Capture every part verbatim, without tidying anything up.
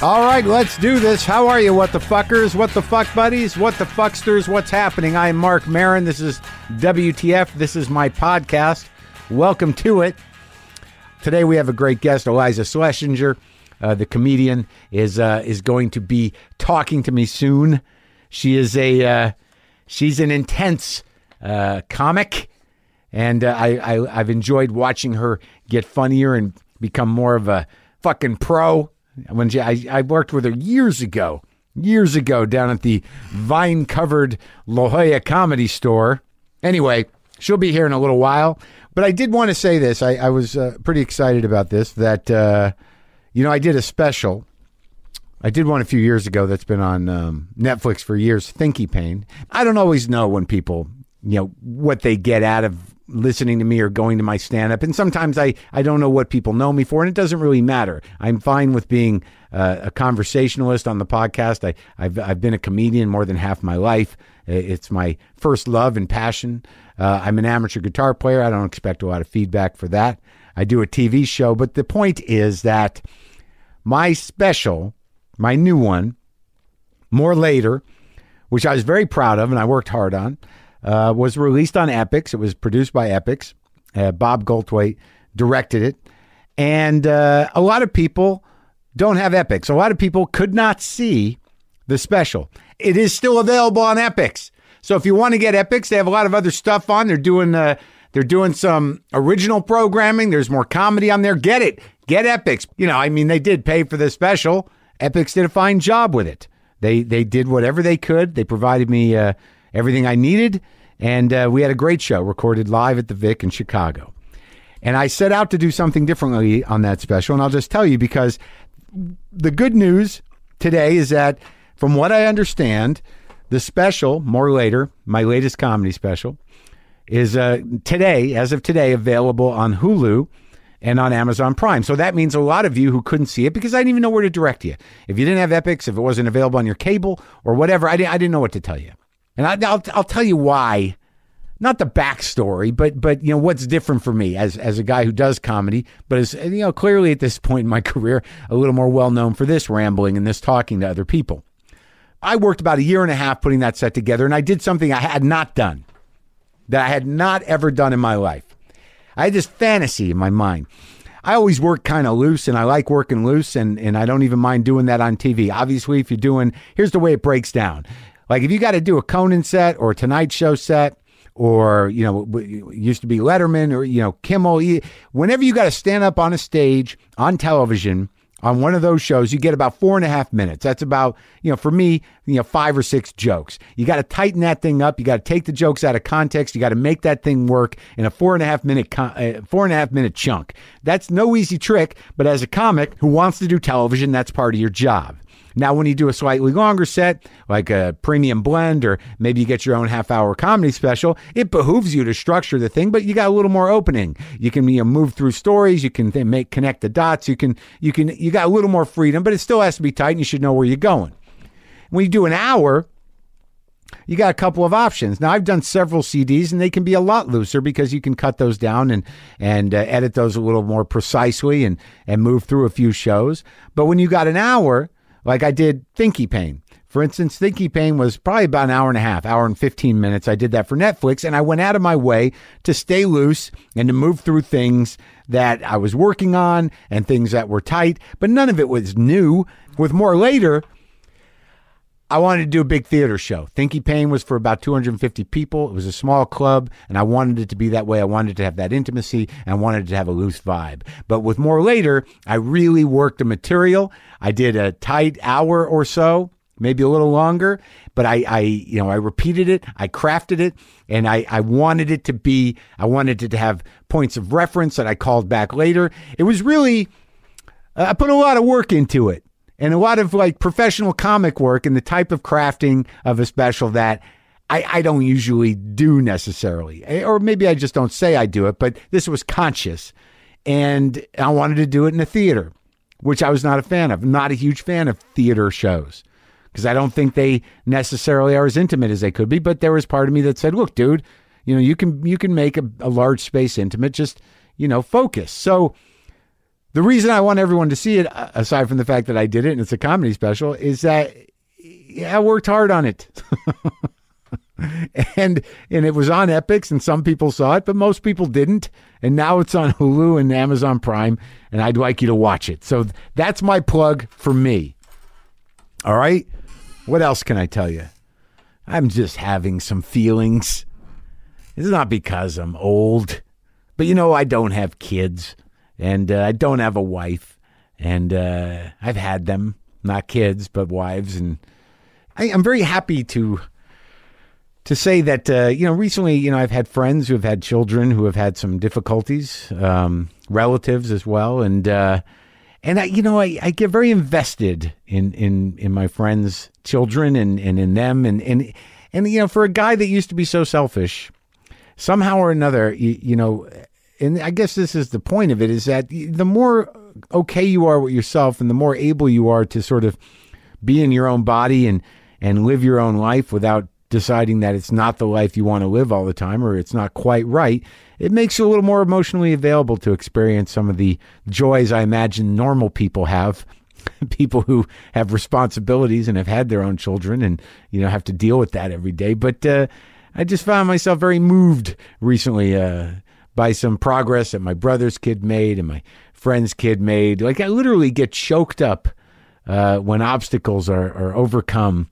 All right, let's do this. How are you, what the fuckers, what the fuck buddies, what the fucksters, what's happening? I am Mark Maron. This is W T F. This is my podcast. Welcome to it. Today we have a great guest, Iliza Shlesinger. Uh, the comedian is uh, is going to be talking to me soon. She is a uh, she's an intense uh, comic, and uh, I, I I've enjoyed watching her get funnier and become more of a fucking pro. When she, I, I worked with her years ago, years ago down at the vine-covered La Jolla Comedy Store. Anyway, she'll be here in a little while. But I did want to say this. I, I was uh, pretty excited about this, that, uh, you know, I did a special. I did one a few years ago that's been on um, Netflix for years, Thinky Pain. I don't always know when people, you know, what they get out of listening to me or going to my stand-up. And sometimes I, I don't know what people know me for, and it doesn't really matter. I'm fine with being uh, a conversationalist on the podcast. I, I've, I've been a comedian more than half my life. It's my first love and passion. Uh, I'm an amateur guitar player. I don't expect a lot of feedback for that. I do a T V show. But the point is that my special, my new one, More Later, which I was very proud of and I worked hard on, Uh, was released on Epix. It was produced by Epix. Uh, Bob Goldthwait directed it. And uh, a lot of people don't have Epix. A lot of people could not see the special. It is still available on Epix. So if you want to get Epix, they have a lot of other stuff on. They're doing uh, they're doing some original programming. There's more comedy on there. Get it. Get Epix. You know, I mean, they did pay for the special. Epix did a fine job with it. They they did whatever they could. They provided me uh, everything I needed. And uh, we had a great show recorded live at the Vic in Chicago. And I set out to do something differently on that special. And I'll just tell you, because the good news today is that, from what I understand, the special, More Later, my latest comedy special, is uh, today, as of today, available on Hulu and on Amazon Prime. So that means a lot of you who couldn't see it, because I didn't even know where to direct you. If you didn't have Epix, if it wasn't available on your cable or whatever, I didn't, I didn't know what to tell you. And I, I'll I'll tell you why, not the backstory, but but you know what's different for me as as a guy who does comedy, but is, you know, clearly at this point in my career a little more well known for this rambling and this talking to other people. I worked about a year and a half putting that set together, and I did something I had not done, that I had not ever done in my life. I had this fantasy in my mind. I always work kind of loose, and I like working loose, and and I don't even mind doing that on T V. Obviously, if you're doing, here's the way it breaks down. Like if you got to do a Conan set or a Tonight Show set, or, you know, it used to be Letterman or, you know, Kimmel, whenever you got to stand up on a stage on television on one of those shows, you get about four and a half minutes. That's about, you know, for me, you know, five or six jokes. You got to tighten that thing up. You got to take the jokes out of context. You got to make that thing work in a four and a half minute, uh, four and a half minute chunk. That's no easy trick, but as a comic who wants to do television, that's part of your job. Now, when you do a slightly longer set, like a premium blend, or maybe you get your own half-hour comedy special, it behooves you to structure the thing, but you got a little more opening. You can, you know, move through stories. You can then make connect the dots. You can, you can, you got a little more freedom, but it still has to be tight, and you should know where you're going. When you do an hour, you got a couple of options. Now, I've done several C Ds, and they can be a lot looser because you can cut those down and and uh, edit those a little more precisely and and move through a few shows. But when you got an hour, like I did Thinky Pain. For instance, Thinky Pain was probably about an hour and a half, hour and fifteen minutes. I did that for Netflix, and I went out of my way to stay loose and to move through things that I was working on and things that were tight, but none of it was new. With More Later, I wanted to do a big theater show. Thinky Pain was for about two hundred fifty people. It was a small club, and I wanted it to be that way. I wanted to have that intimacy, and I wanted to have a loose vibe. But with More Later, I really worked the material. I did a tight hour or so, maybe a little longer, but I, I you know, I repeated it, I crafted it, and I, I wanted it to be, I wanted it to have points of reference that I called back later. It was really, uh, I put a lot of work into it. And a lot of like professional comic work and the type of crafting of a special that I, I don't usually do necessarily. Or maybe I just don't say I do it, but this was conscious. And I wanted to do it in a theater, which I was not a fan of. I'm not a huge fan of theater shows because I don't think they necessarily are as intimate as they could be. But there was part of me that said, look, dude, you know, you can you can make a, a large space intimate, just, you know, focus. So The reason I want everyone to see it, aside from the fact that I did it and it's a comedy special, is that yeah, I worked hard on it. and and it was on Epix, and some people saw it, but most people didn't. And now it's on Hulu and Amazon Prime, and I'd like you to watch it. So that's my plug for me. All right? What else can I tell you? I'm just having some feelings. It's not because I'm old, but you know, I don't have kids. And uh, I don't have a wife, and uh, I've had them, not kids, but wives. And I, I'm very happy to to say that, uh, you know, recently, you know, I've had friends who have had children who have had some difficulties, um, relatives as well. And, uh, and I, you know, I, I get very invested in, in, in my friends' children and, and in them. And, and, and, you know, for a guy that used to be so selfish, somehow or another, you, you know, and I guess this is the point of it, is that the more okay you are with yourself and the more able you are to sort of be in your own body and, and live your own life without deciding that it's not the life you want to live all the time or it's not quite right, it makes you a little more emotionally available to experience some of the joys I imagine normal people have. People who have responsibilities and have had their own children and, you know, have to deal with that every day. But uh, I just found myself very moved recently uh by some progress that my brother's kid made and my friend's kid made. Like, I literally get choked up uh, when obstacles are, are overcome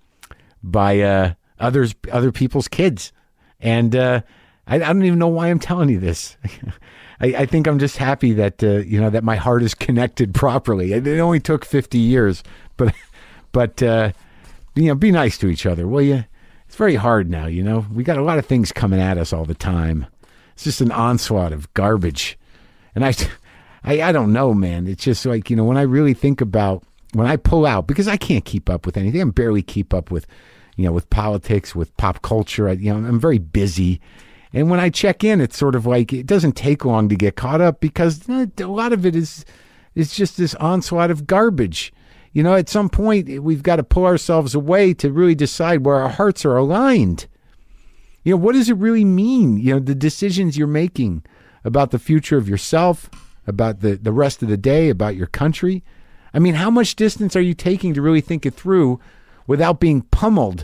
by uh, others, other people's kids. And uh, I, I don't even know why I'm telling you this. I, I think I'm just happy that, uh, you know, that my heart is connected properly. It, it only took fifty years, but, but uh, you know, be nice to each other, will you? It's very hard now, you know. We got a lot of things coming at us all the time. It's just an onslaught of garbage. And I, I, I don't know, man. It's just like, you know, when I really think about, when I pull out, because I can't keep up with anything. I barely keep up with, you know, with politics, with pop culture. I, you know, I'm very busy. And when I check in, it's sort of like, it doesn't take long to get caught up because a lot of it is, is just this onslaught of garbage. You know, at some point, we've got to pull ourselves away to really decide where our hearts are aligned. You know, what does it really mean? You know, the decisions you're making about the future of yourself, about the, the rest of the day, about your country. I mean, how much distance are you taking to really think it through without being pummeled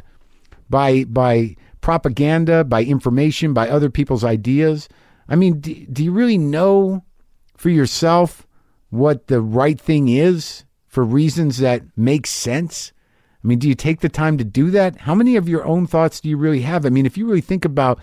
by by propaganda, by information, by other people's ideas? I mean, do, do you really know for yourself what the right thing is for reasons that make sense? I mean, do you take the time to do that? How many of your own thoughts do you really have? I mean, if you really think about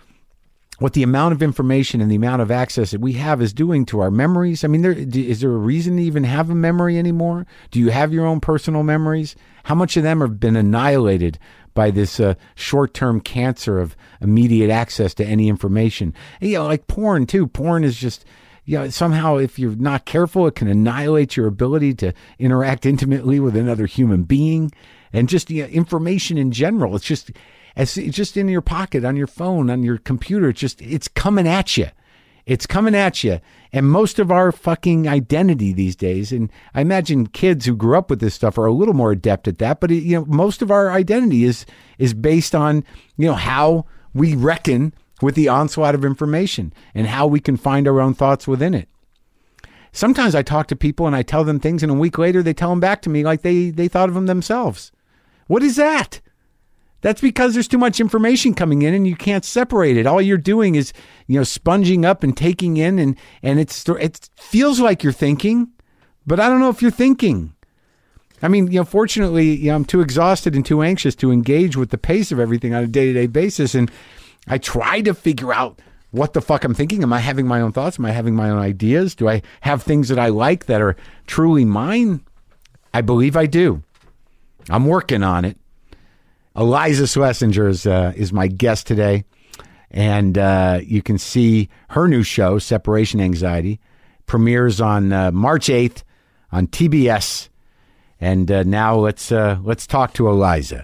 what the amount of information and the amount of access that we have is doing to our memories, I mean, there, is there a reason to even have a memory anymore? Do you have your own personal memories? How much of them have been annihilated by this uh, short-term cancer of immediate access to any information? And, you know, like porn, too. Porn is just... You know, somehow, if you're not careful, it can annihilate your ability to interact intimately with another human being, and just, you know, information in general. It's just, it's just in your pocket, on your phone, on your computer. It's just, it's coming at you. It's coming at you. And most of our fucking identity these days, and I imagine kids who grew up with this stuff are a little more adept at that. But it, you know, most of our identity is is based on, you know, how we reckon with the onslaught of information and how we can find our own thoughts within it. Sometimes I talk to people and I tell them things, and a week later they tell them back to me like they, they thought of them themselves. What is that? That's because there's too much information coming in and you can't separate it. All you're doing is, you know, sponging up and taking in, and, and it's, it feels like you're thinking, but I don't know if you're thinking. I mean, you know, fortunately, you know, I'm too exhausted and too anxious to engage with the pace of everything on a day-to-day basis. And I try to figure out what the fuck I'm thinking. Am I having my own thoughts? Am I having my own ideas? Do I have things that I like that are truly mine? I believe I do. I'm working on it. Eliza Schlesinger is, uh, is my guest today. And uh, you can see her new show, Separation Anxiety, premieres on uh, March eighth on T B S. And uh, now let's uh, let's talk to Eliza.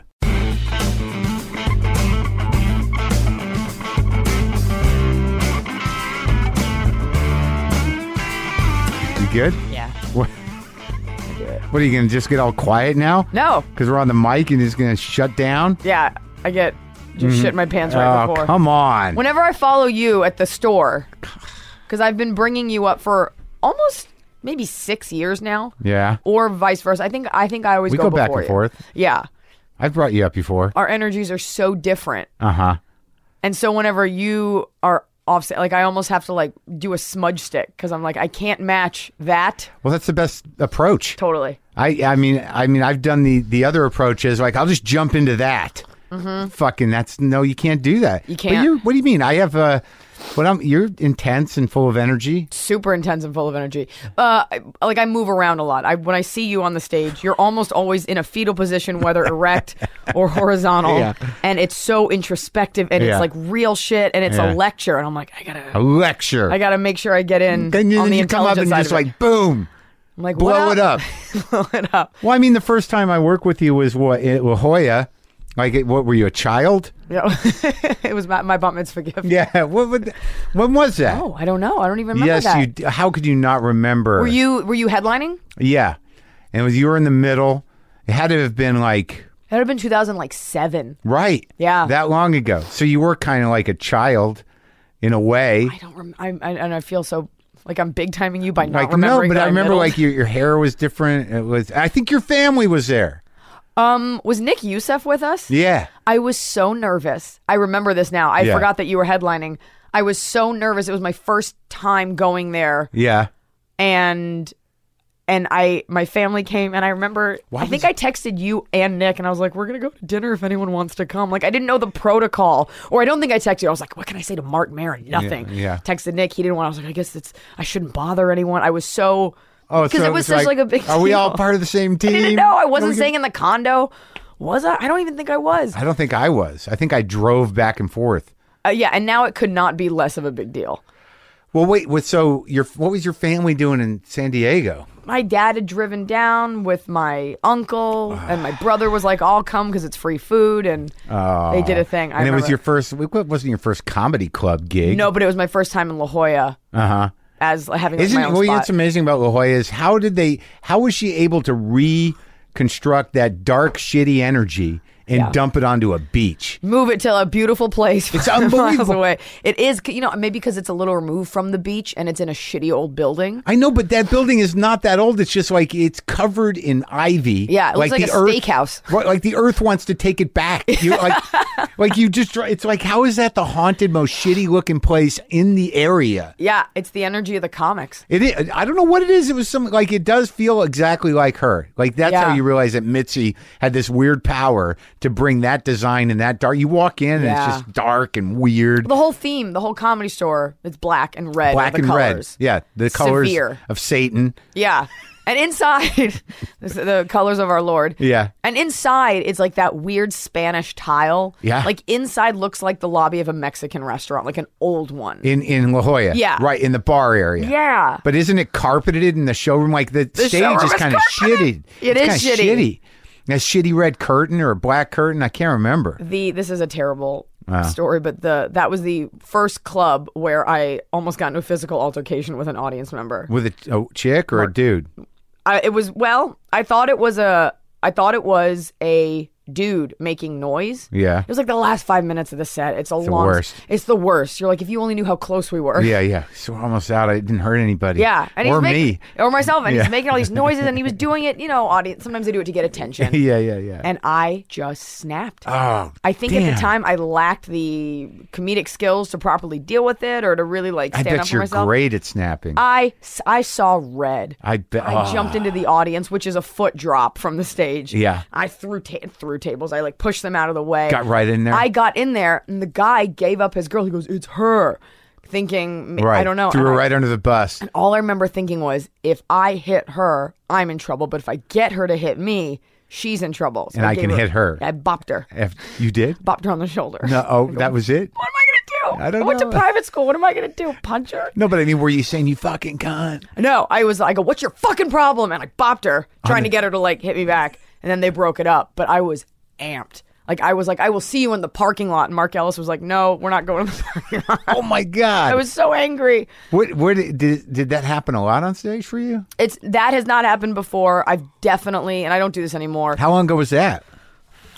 Good? Yeah. What, what are you going to just get all quiet now? No. Because we're on the mic and it's going to shut down? Yeah, I get just mm-hmm. shit in my pants right oh, before. Come on. Whenever I follow you at the store, because I've been bringing you up for almost maybe six years now. Yeah. Or vice versa. I think I think I always We go, go back before and you. forth. Yeah. I've brought you up before. Our energies are so different. Uh-huh. And so whenever you are offset, like I almost have to like do a smudge stick because I'm like, I can't match that. Well, that's the best approach. Totally. I I mean I mean I've done the the other approaches like I'll just jump into that. Mm-hmm. Fucking that's no, you can't do that. You can't. But you, what do you mean? I have uh, what I'm you're intense and full of energy. Super intense and full of energy. Uh, I- like I move around a lot. I when I see you on the stage, you're almost always in a fetal position, whether erect or horizontal, Yeah. and it's so introspective and Yeah. it's like real shit, and it's Yeah. a lecture, and I'm like, I gotta, A lecture. I gotta make sure I get in Then you, on then the you come up intelligence and side just of it. like boom, I'm like, blow what it up. blow it up. Well, I mean, the first time I worked with you was what in La Jolla. Like, it- what were you, a child? Yeah. It was my, my bat mitzvah gift. Yeah. What would? When was that? Oh, I don't know. I don't even remember yes, that. you. d- How could you not remember? Were you were you headlining? Yeah, and it was you were in the middle. It had to have been like That would have been two thousand like seven. right. Yeah. that long ago. So you were kind of like a child, in a way. I don't. Rem- I, I and I feel so like I'm big timing you by not Like no, remembering. but that I remember middled. like your your hair was different. It was. I think your family was there. Um, was Nick Youssef with us? Yeah. I was so nervous. I remember this now. I Yeah. forgot that you were headlining. I was so nervous. It was my first time going there, Yeah. and and I my family came, and I remember. Why I think was- I texted you and Nick, and I was like, "We're gonna go to dinner if anyone wants to come." Like I didn't know the protocol, or I don't think I texted you. I was like, "What can I say to Mark Maron?" Nothing. yeah. Texted Nick. He didn't want. I was like, "I guess it's I shouldn't bother anyone." I was so. Oh, because so it was it's such like, a big. Are we all deal. part of the same team? I didn't know. I Are wasn't we staying in the condo. Was I? I don't even think I was. I don't think I was. I think I drove back and forth. Uh, yeah, and now it could not be less of a big deal. Well, wait. What? So your what was your family doing in San Diego? My dad had driven down with my uncle, and my brother was like, "I'll come because it's free food," and they did a thing. I and it was remember- your first. What wasn't your first comedy club gig? no, but it was my first time in La Jolla Uh huh. as having like, Isn't my own well? spot. What's amazing about La Jolla is how did they? How was she able to reconstruct that dark, shitty energy and Yeah. dump it onto a beach? Move it to a beautiful place. It's five miles unbelievable. away. It is, you know, maybe because it's a little removed from the beach and it's in a shitty old building. I know, but that building is not that old. It's just like it's covered in ivy. Yeah, it looks like the a earth, steakhouse. Right, like the earth wants to take it back. You like, like you just. It's like how is that the haunted, most shitty looking place in the area? Yeah, it's the energy of the comics. It is. I don't know what it is. It was something like it does feel exactly like her. Like that's Yeah. how you realize that Mitzi had this weird power to bring that design and that dark. You walk in and Yeah. it's just dark and weird, The whole theme, the whole comedy store, it's black and red. black the and colors. red. Yeah, the colors Severe. of Satan. Yeah. And inside, this- the colors of our Lord. Yeah. And inside, it's like that weird Spanish tile. Yeah. Like inside looks like the lobby of a Mexican restaurant, like an old one. In in La Jolla. Yeah. Right in the bar area. Yeah. But isn't it carpeted in the showroom? Like the, stage showroom is is kind of shitty. carpeted. It It's is kinda shitty. shitty. A shitty red curtain or a black curtain. I can't remember. The this is a terrible Wow. story, but the that was the first club where I almost got into a physical altercation with an audience member. With a, a chick or a dude? I, it was well, I thought it was a I thought it was a dude making noise. Yeah. It was like the last five minutes of the set. It's a the long. worst. It's the worst. You're like, if you only knew how close we were. Yeah, yeah. So we're almost out. I didn't hurt anybody. Yeah, and or he's making, me. or myself, and Yeah. he's making all these noises, and he was doing it. You know, audience. Sometimes they do it to get attention. yeah, yeah, yeah. And I just snapped. oh, I think at damn. the time I lacked the comedic skills to properly deal with it, or to really like I stand up bet for you're myself. great at snapping. I, I saw red. I bet. I oh. jumped into the audience, which is a foot drop from the stage. Yeah. I threw ta- threw tables. I like pushed them out of the way. Got right in there. I got in there, and the guy gave up his girl. He goes, "It's her," thinking, right. I don't know. Threw And her I- right under the bus. all I remember thinking was, if I hit her, I'm in trouble. But if I get her to hit me, she's in trouble. So And I gave can hit her. I bopped her. If you did? Bopped her on the shoulder. No. Oh, that was it. What am I going to do? I don't went know. to private school. What am I going to do? Punch her? No, but I mean, were you saying you fucking cunt? No, I was. I go, what's your fucking problem? And I bopped her, trying to get her to like hit me back. And then they broke it up. But I was amped. Like I was like, I will see you in the parking lot. And Mark Ellis was like, no, we're not going to the parking lot. Oh my god! I was so angry. What? Where did, did did that happen a lot on stage for you? It's that has not happened before. I've definitely, and I don't do this anymore. How long ago was that? God,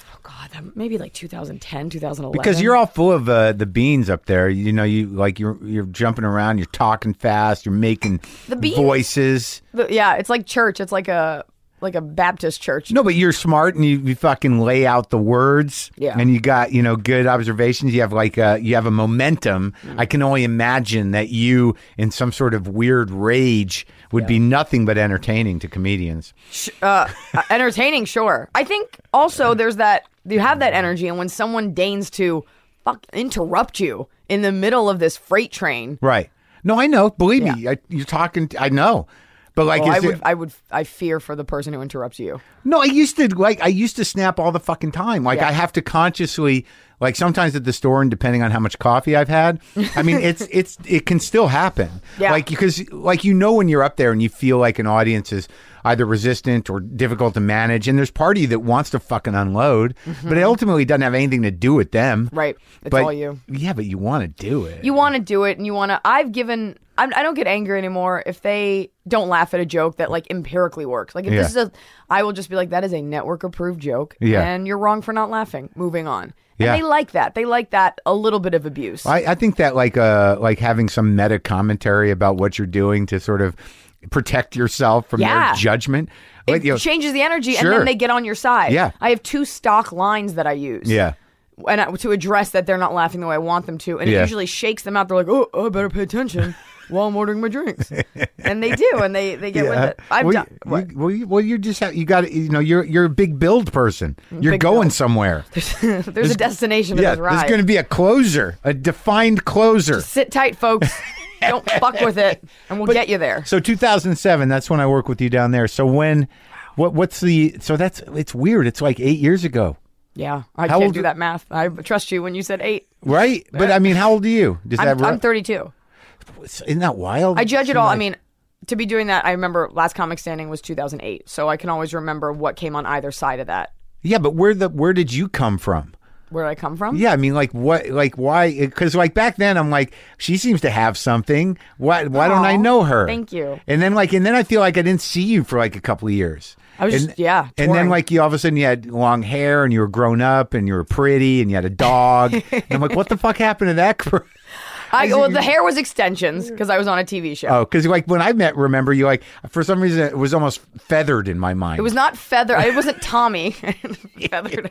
God, that, maybe like two thousand ten, two thousand eleven. Because you're all full of uh, the beans up there. You know, you like you're you're jumping around, you're talking fast, you're making The beans? voices. The- yeah, it's like church. It's like a like a Baptist church. No, but you're smart and you, you fucking lay out the words. Yeah. And you got, you know, good observations. You have like a, you have a momentum. Mm. I can only imagine that you, in some sort of weird rage, would be nothing but entertaining to comedians. Uh, uh, entertaining, sure. I think also there's that you have that energy, and when someone deigns to fuck interrupt you in the middle of this freight train, Right. No, I know. Believe Yeah. me, I, you're talking. I know. But like, well, is I there- would, I would, I fear for the person who interrupts you. No, I used to like I used to snap all the fucking time. Like Yeah. I have to consciously like sometimes at the store and depending on how much coffee I've had. I mean, it's it's it can still happen. Yeah. Like because like you know when you're up there and you feel like an audience is either resistant or difficult to manage and there's part of you that wants to fucking unload, but it ultimately doesn't have anything to do with them. Right. It's But all you. Yeah, but you want to do it. You want to do it, and you want to. I've given. I'm, I don't get angry anymore if they don't laugh at a joke that like empirically works. Like if this is Yeah. a, I will just be like, that is a network approved joke, Yeah. and you're wrong for not laughing. Moving on. And Yeah. they like that. They like that a little bit of abuse. I, I think that like uh like having some meta commentary about what you're doing to sort of protect yourself from Yeah. their judgment. it Like, you know, changes the energy, and Sure. then they get on your side. Yeah. I have two stock lines that I use. yeah. And I, to address that they're not laughing the way I want them to, and Yeah. it usually shakes them out. They're like, "Oh, I better pay attention while I'm ordering my drinks," and they do, and they, they get with it. I've well, done. you, what? well, you, well, you just have, you got to, you know, you're you're a big build person. You're Big going build. somewhere. There's a destination to Yeah, this ride. there's going to be a closer, a defined closer. Sit tight, folks. Don't fuck with it, and we'll get you there. So two thousand seven, that's when I work with you down there. So when, what what's the? So that's it's weird. It's like eight years ago, Yeah, I How can't old- do that math. I trust you when you said eight. right? But I mean, how old are you? Does I'm, that I'm thirty-two. isn't that wild? I judge it Seems all. I like- mean, to be doing that, I remember last comic standing was two thousand eight, so I can always remember what came on either side of that. yeah, but where the where did you come from? Where did I come from? Yeah, I mean, like what, like why? Because like back then, I'm like, she seems to have something. Why? Why don't I Aw, know her? thank you. And then like, and then I feel like I didn't see you for like a couple of years. I was and, just- yeah, And then touring. like you all of a sudden you had long hair and you were grown up and you were pretty and you had a dog. And I'm like, what the fuck happened to that? cr- I, well, the hair was extensions because I was on a T V show. Oh, because like when I met, remember you like for some reason it was almost feathered in my mind. It was not feather. It wasn't Tommy. Feathered.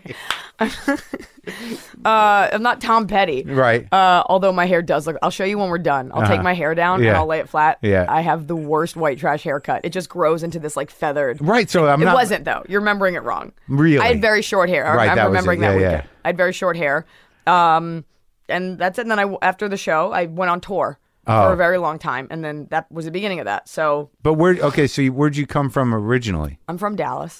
uh, I'm not Tom Petty. Right. Uh, although my hair does look. I'll show you when we're done. I'll take Uh-huh. my hair down Yeah. and I'll lay it flat. Yeah. I have the worst white trash haircut. It just grows into this like feathered. Right. So I'm It not. wasn't though. You're remembering it wrong. Really? I had very short hair. Right, I'm that was remembering it. that Yeah, yeah. weekend. I had very short hair. Um, and that's it. And then I, after the show, I went on tour Oh. for a very long time, and then that was the beginning of that. So But where? Okay, so you, where'd you come from originally? I'm from Dallas,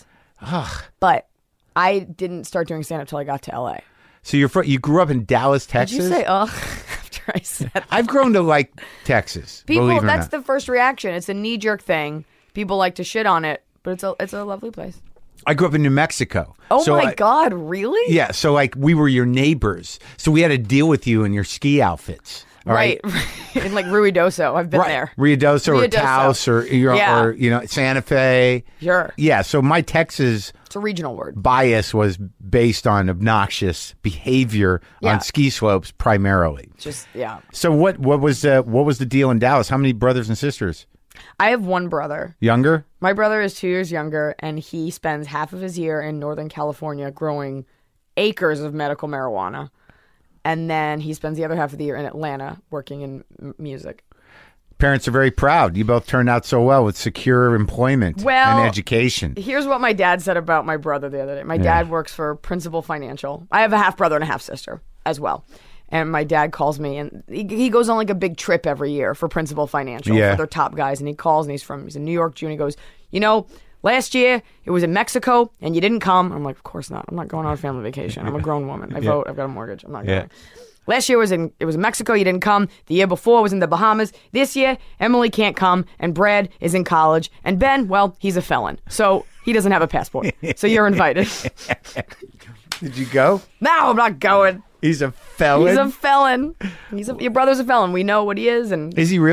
but I didn't start doing stand up till I got to L A. So you're from, you grew up in Dallas, Texas. Did you say ugh after I said that? I've grown to like Texas. People, believe it or that's not. the first reaction. It's a knee jerk thing. People like to shit on it, but it's a it's a lovely place. I grew up in New Mexico. Oh So my I- God, really? Yeah, so like we were your neighbors, so we had to deal with you in your ski outfits. All right. Right. In like Ruidoso. I've been Right. there. Ruidoso or Ruidoso. Taos or, your, Yeah. or you know Santa Fe. Sure. Yeah, so my Texas It's a regional word. bias was based on obnoxious behavior Yeah. on ski slopes primarily. Just yeah. So what what was uh, what was the deal in Dallas? How many brothers and sisters? I have one brother. Younger? My brother is two years younger, and he spends half of his year in Northern California growing acres of medical marijuana. And then he spends the other half of the year in Atlanta working in m- music. Parents are very proud. You both turned out so well with secure employment Well, and education. Here's what my dad said about my brother the other day. My Yeah. dad works for Principal Financial. I have a half brother and a half sister as well. And my dad calls me, and he, he goes on like a big trip every year for Principal Financial Yeah. for their top guys. And he calls, and he's from he's in New York, June. He goes, you know, last year it was in Mexico, and you didn't come. I'm like, of course not. I'm not going on a family vacation. I'm a grown woman. I vote. I've got a mortgage. I'm not Yeah. going. Last year was in it was in Mexico. You didn't come. The year before was in the Bahamas. This year, Emily can't come, and Brad is in college, and Ben, well, he's a felon, so he doesn't have a passport. So you're invited. Did you go? No, I'm not going. He's a felon. He's a felon. He's a, your brother's a felon. We know what he is, and Is he really?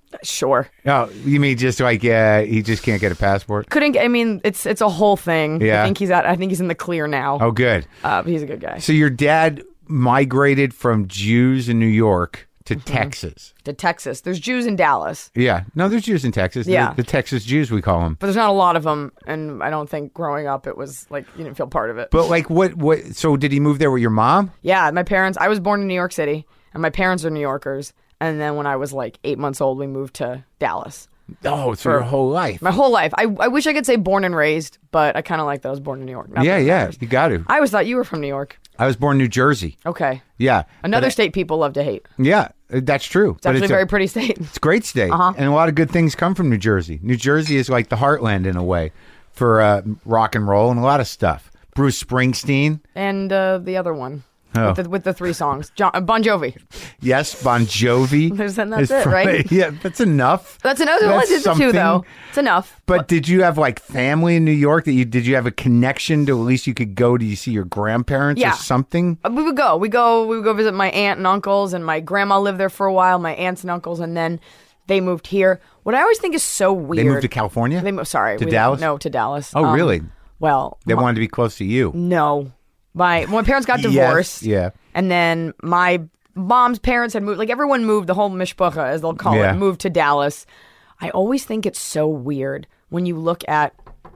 Sure. Oh, you mean just like uh, he just can't get a passport? Couldn't get, I mean, it's it's a whole thing. Yeah. I think he's out. I think he's in the clear now. Oh, good. Uh, but he's a good guy. So your dad migrated from Jews in New York to Mm-hmm. Texas. To Texas. There's Jews in Dallas, Yeah. No, there's Jews in Texas. Yeah. The, the Texas Jews, we call them. but there's not a lot of them. And I don't think growing up it was like you didn't feel part of it. But like what, what, so did he move there with your mom? Yeah, my parents, I was born in New York City, and my parents are New Yorkers. And then when I was like eight months old, we moved to Dallas. Oh, it's for your whole life. My whole life. I, I wish I could say born and raised, but I kind of like that I was born in New York. Not Yeah, that it yeah. matters. You got to. I always thought you were from New York. I was born in New Jersey. Okay. Yeah. Another But, state people love to hate. Yeah, that's true. It's actually a very pretty state. It's a great state, Uh-huh. and a lot of good things come from New Jersey. New Jersey is like the heartland in a way for uh, rock and roll and a lot of stuff. Bruce Springsteen, And uh, the other one. Oh. With, the, with the three songs. John, uh, Bon Jovi. yes, Bon Jovi. There's- and that's is it, from- right? Yeah, that's enough. That's enough. That's Let's do the two, something. though. It's enough. But did you have like family in New York that you did you have a connection to? At least you could go to you see your grandparents Yeah. or something. Uh, We would go. We go. We would go visit my aunt and uncles, and my grandma lived there for a while. My aunts and uncles, and then they moved here. What I always think is so weird. They moved to California. They moved. Sorry, To we- Dallas? No, to Dallas. Oh, Um, really? Well, They my- wanted to be close to you. no. My my parents got Yes, divorced. yeah. And then my mom's parents had moved. Like everyone moved. The whole mishpucha, as they'll call Yeah. it, moved to Dallas. I always think it's so weird when you look at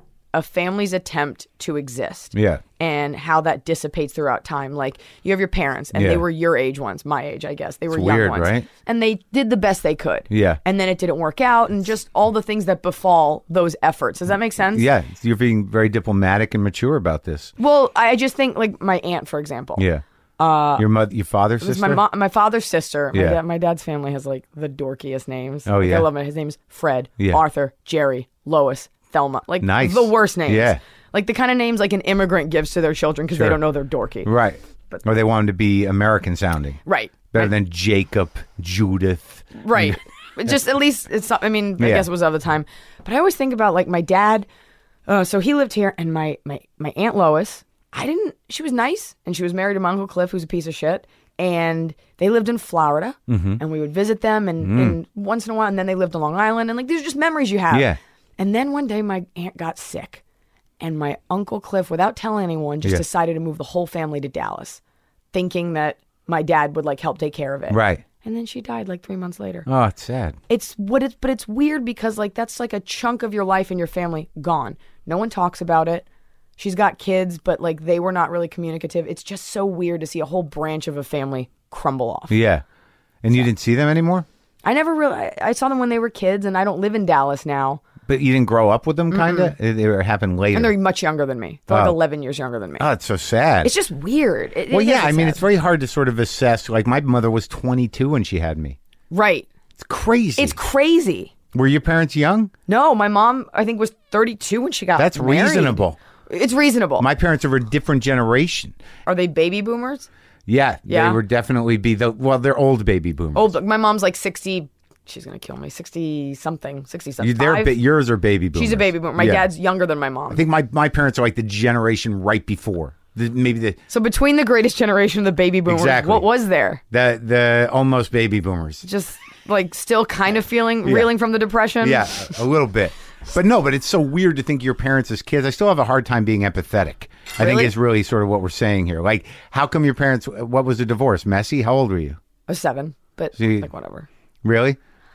a family's attempt to exist. Yeah. And how that dissipates throughout time. Like you have your parents, and Yeah. they were your age once, my age, I guess. They were It's young weird, ones, right? and they did the best they could. Yeah. And then it didn't work out, and just all the things that befall those efforts. Does that make sense? Yeah, you're being very diplomatic and mature about this. Well, I just think like my aunt, for example. Yeah. Uh, your mother, your father's It was sister. my mom, my father's sister. My, Yeah. dad, my dad's family has like the dorkiest names. Oh, Like, yeah? I love it. His name's Fred, Yeah. Arthur, Jerry, Lois, Thelma. Like Nice. the worst names. Yeah. Like the kind of names like an immigrant gives to their children because Sure. they don't know they're dorky. Right. Or they wanted to be American sounding. Right. Better right. than Jacob, Judith. Right. But just at least it's not, I mean, I Yeah. guess it was of the time. But I always think about like my dad. Uh, so he lived here, and my, my, my Aunt Lois, I didn't, she was nice, and she was married to my Uncle Cliff, who's a piece of shit. And they lived in Florida, Mm-hmm. and we would visit them, and, and once in a while, and then they lived on Long Island, and like these are just memories you have. Yeah. And then one day, my aunt got sick, and my Uncle Cliff, without telling anyone, just Yeah. decided to move the whole family to Dallas, thinking that my dad would like help take care of it. Right. And then she died like three months later. Oh, it's sad. It's what it's, but it's weird because like that's like a chunk of your life and your family gone. No one talks about it. She's got kids, but like they were not really communicative. It's just so weird to see a whole branch of a family crumble off. Yeah. And you didn't see them anymore? I never really, I, I saw them when they were kids, and I don't live in Dallas now. But you didn't grow up with them, kind of? It, it happened later. And they're much younger than me. They're like Oh. eleven years younger than me. Oh, it's so sad. It's just weird. It, well, it yeah, is I mean, sad. it's very hard to sort of assess. Like, my mother was twenty-two when she had me. Right. It's crazy. It's crazy. Were your parents young? No, my mom, I think, was thirty-two when she got That's married. reasonable. It's reasonable. My parents are a different generation. Are they baby boomers? Yeah, Yeah? they would definitely be the, well, they're old baby boomers. Old. My mom's like sixty. She's gonna kill me. Sixty something. Sixty You, something. they're, ba- yours are baby boomers. She's a baby boomer. My Yeah. dad's younger than my mom. I think my, my parents are like the generation right before. The, maybe the, So between the greatest generation of the baby boomers, Exactly. what was there? the the almost baby boomers. Just like still kind of feeling reeling from the depression. Yeah, a little bit. But no, but it's so weird to think your parents as kids. I still have a hard time being empathetic. I think Really? is really sort of what we're saying here. Like, how come your parents, what was the divorce? Messy? How old were you? I was seven, but See- like whatever. Really?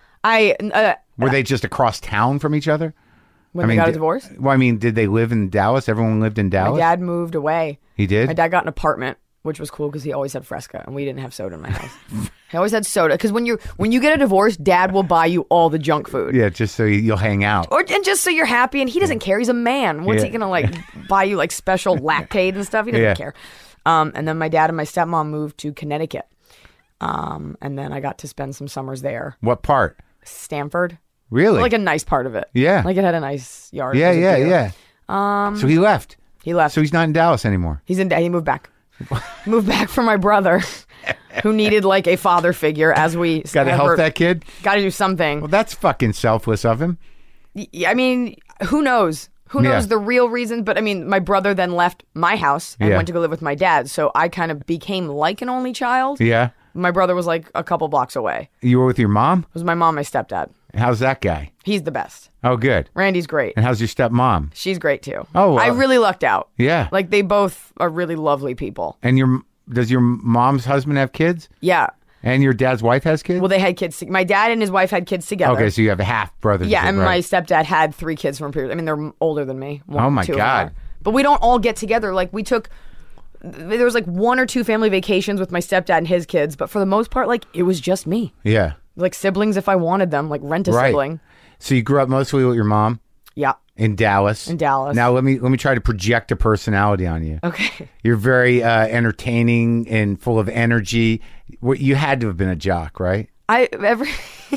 I uh, Were they just across town from each other? when I they mean, got a di- divorce, Well, I mean, did they live in Dallas? Everyone lived in my Dallas? dad moved away. He did? My dad got an apartment, which was cool because he always had Fresca, and we didn't have soda in my house. He always had soda because when you when you get a divorce, dad will buy you all the junk food. Yeah, just so you- you'll hang out. Or and just so you're happy, and he doesn't care. He's a man. What's Yeah. he gonna like buy you like special lactate and stuff? He doesn't Yeah. care. Um, and then my dad and my stepmom moved to Connecticut, um, and then I got to spend some summers there. What part? Stanford, Really? like a nice part of it. Yeah. like it had a nice yard. yeah, It was a yeah, deal. yeah. Um, so he left. He left. So he's not in Dallas anymore. He's in. He moved back. He moved back for my brother, who needed like a father figure. As we Got to help that kid? Got to do something. Well, that's fucking selfless of him. I mean, who knows? Who knows Yeah. the real reason? But I mean, my brother then left my house and Yeah. went to go live with my dad. So I kind of became like an only child. Yeah. My brother was like a couple blocks away. You were with your mom? It was my mom, my stepdad. How's that guy? He's the best. Oh, good. Randy's great. And how's your stepmom? She's great too. Oh, wow. I really lucked out. Yeah. Like they both are really lovely people. And your does your mom's husband have kids? Yeah. And your dad's wife has kids? Well, they had kids. My dad and his wife had kids together. Okay, so you have a half brother. Yeah, and right? my stepdad had three kids from previous. I mean, they're older than me. One, Oh, my two of them God. are. But we don't all get together. Like we took, there was like one or two family vacations with my stepdad and his kids. But for the most part, like it was just me. Yeah. Like siblings if I wanted them. Like rent a Right. sibling. So you grew up mostly with your mom Yeah. in Dallas. In Dallas. Now let me let me try to project a personality on you. Okay. You're very uh, entertaining and full of energy. What you had to have been a jock, right? I every.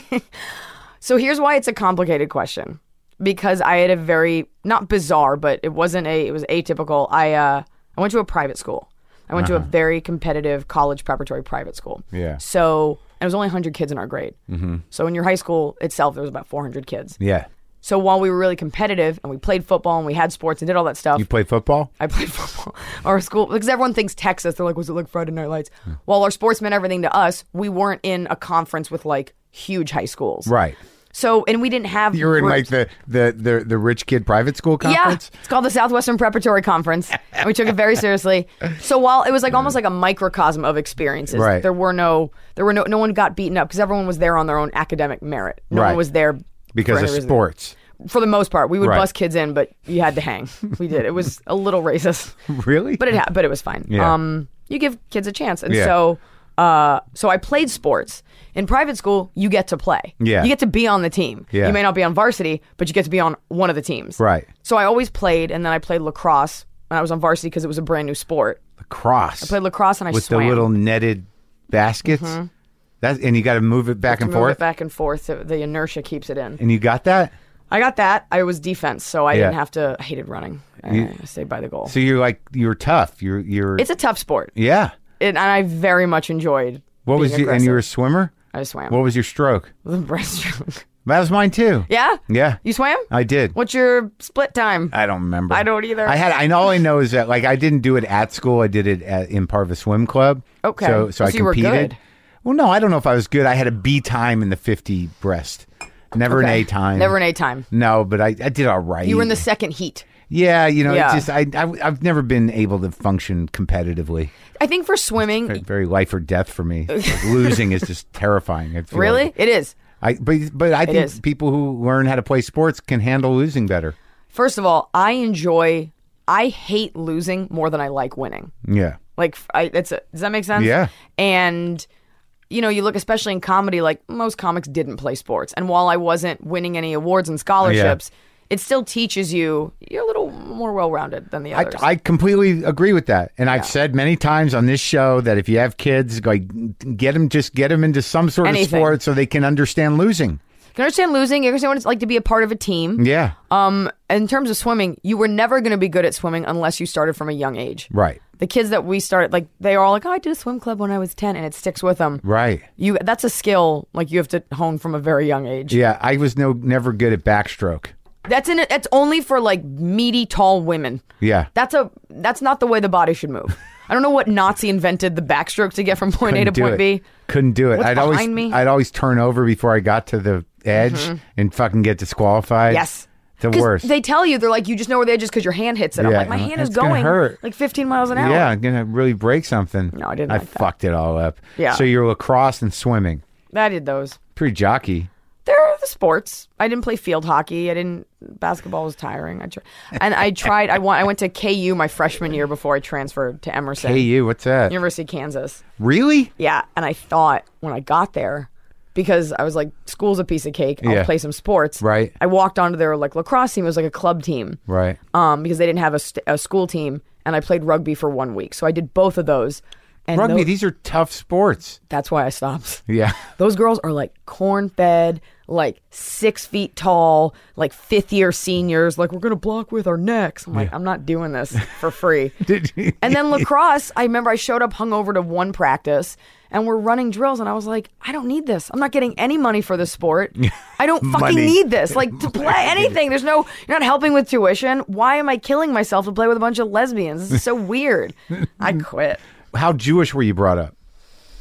So here's why it's a complicated question. Because I had a very not bizarre, but it wasn't a. It was atypical. I uh I went to a private school. I went Uh-huh. to a very competitive college preparatory private school. Yeah. So and it was only one hundred kids in our grade. Mm-hmm. So in your high school itself, there was about four hundred kids. Yeah. So while we were really competitive and we played football and we had sports and did all that stuff, You played football? I played football. Our school, because everyone thinks Texas, they're like, was it like Friday Night Lights? While our sports meant everything to us, we weren't in a conference with like huge high schools. Right. So, and we didn't have. You were in like groups. the, the, the, the rich kid private school conference? Yeah, it's called the Southwestern Preparatory Conference. And we took it very seriously. So while it was like almost like a microcosm of experiences, Right. there were no, there were no, no one got beaten up because everyone was there on their own academic merit. No Right. one was there Because for of any reason. sports. For the most part, we would Right. bust kids in, but you had to hang. We did. It was a little racist, Really? but it ha- but it was fine. Yeah. Um, you give kids a chance, and Yeah. so uh, so I played sports. In private school, you get to play. Yeah. You get to be on the team. Yeah. You may not be on varsity, but you get to be on one of the teams. Right. So I always played, and then I played lacrosse when I was on varsity because it was a brand new sport. Lacrosse. I played lacrosse and I With swam. the little netted baskets? That's, and you got to move it back and Move forth? it back and forth. So the inertia keeps it in. And you got that? I got that. I was defense, so I Yeah. didn't have to. I hated running. I, I stayed by the goal. So you're like, you're tough. You're, you're, It's a tough sport, yeah. it, and I very much enjoyed. What being was you, and aggressive. you were a swimmer? I swam. What was your stroke? The breaststroke. That was mine too. Yeah. Yeah. You swam? I did. What's your split time? I don't remember. I don't either. I had. I know. All I know is that like I didn't do it at school. I did it at, in part of a swim club. Okay. So so Oh, I so you were competed. good. Well, no, I don't know if I was good. I had a B time in the fifty breast. Never Okay. an A time. Never an A time. No, but I, I did all right. You were in the second heat. Yeah, you know, Yeah. it's just I, I I've never been able to function competitively. I think for swimming, Very, very life or death for me. Like, losing is just terrifying. I feel really, like- it is. I but but I think is. people who learn how to play sports can handle losing better. First of all, I enjoy. I hate losing more than I like winning. Yeah. Like, I, it's a, does that make sense? Yeah. And you know, you look especially in comedy. Like most comics didn't play sports, and while I wasn't winning any awards and scholarships, it still teaches you you're a little more well-rounded than the I, others. I completely agree with that, and I've said many times on this show that if you have kids, like get them, just get them into some sort Anything. of sport so they can understand losing. You can understand losing. You understand what it's like to be a part of a team. Yeah, Um, in terms of swimming, you were never going to be good at swimming unless you started from a young age. right, The kids that we started, like they are all like, "Oh, I did a swim club when I was ten," and it sticks with them. right. You, that's a skill like you have to hone from a very young age. Yeah, I was no never good at backstroke. That's in it. That's only for like meaty, tall women. Yeah, That's a. That's not the way the body should move. I don't know what Nazi invented the backstroke to get from point A to Couldn't do point it. B. Couldn't do it. What's I'd always behind me? I'd always turn over before I got to the edge and fucking get disqualified. Yes. the 'Cause worst. They tell you they're like you just know where the edge is because your hand hits it. I'm Yeah, like my hand is it's gonna going hurt. like fifteen miles an hour. Yeah, I'm gonna really break something. No, I didn't I like that. fucked it all up. Yeah. So you're lacrosse and swimming. I did those. Pretty jockey. They're the sports. I didn't play field hockey. I didn't. Basketball was tiring. I tr- and I tried. I went. I went to K U my freshman year before I transferred to Emerson, Hey, you. What's that? University of Kansas. Really? Yeah, and I thought when I got there, because I was like, school's a piece of cake. I'll Yeah. play some sports. Right. I walked onto their like lacrosse team. It was like a club team. Right. Um, because they didn't have a, st- a school team, and I played rugby for one week. So I did both of those. And Rugby. tho- These are tough sports. that's why I stopped. Yeah. Those girls are like corn fed, like six feet tall, like fifth year seniors. Like, we're going to block with our necks. I'm like, I'm not doing this for free. Did you? And then lacrosse, I remember I showed up hungover to one practice and we're running drills. And I was like, I don't need this. I'm not getting any money for this sport. I don't fucking Money. need this. Like, to play anything. There's no, you're not helping with tuition. Why am I killing myself to play with a bunch of lesbians? This is so weird. I quit. How Jewish were you brought up?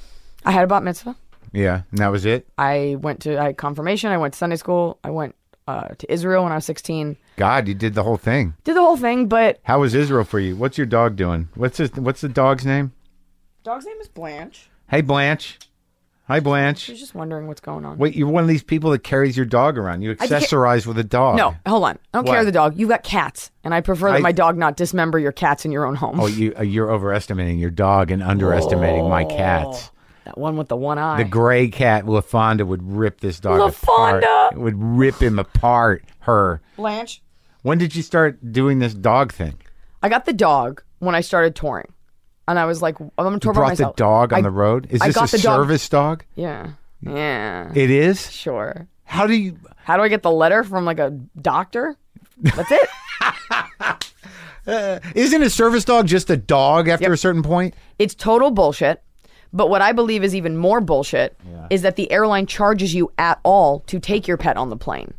I had a bat mitzvah. Yeah, and that was it? I went to I had confirmation. I went to Sunday school. I went uh, to Israel when I was sixteen. God, you did the whole thing. Did the whole thing, but... How was Israel for you? What's your dog doing? What's his, What's the dog's name? Dog's name is Blanche. Hey, Blanche. Hi, Blanche. She's just wondering what's going on. Wait, you're one of these people that carries your dog around. You accessorize with a dog. No, hold on. I don't What? care the dog. You got cats, and I prefer that I- my dog not dismember your cats in your own home. Oh, you, uh, you're overestimating your dog and underestimating my cats. That one with the one eye. The gray cat, LaFonda, would rip this dog apart. LaFonda! It would rip him apart, her. Blanche. When did you start doing this dog thing? I got the dog when I started touring. And I was like, I'm going to tour You by brought myself. the dog on I- the road? Is I this got a the dog- service dog? Yeah. Yeah. It is? Sure. How do you... How do I get the letter from like a doctor? That's it. Uh, isn't a service dog just a dog after Yep. a certain point? It's total bullshit. But what I believe is even more bullshit is that the airline charges you at all to take your pet on the plane.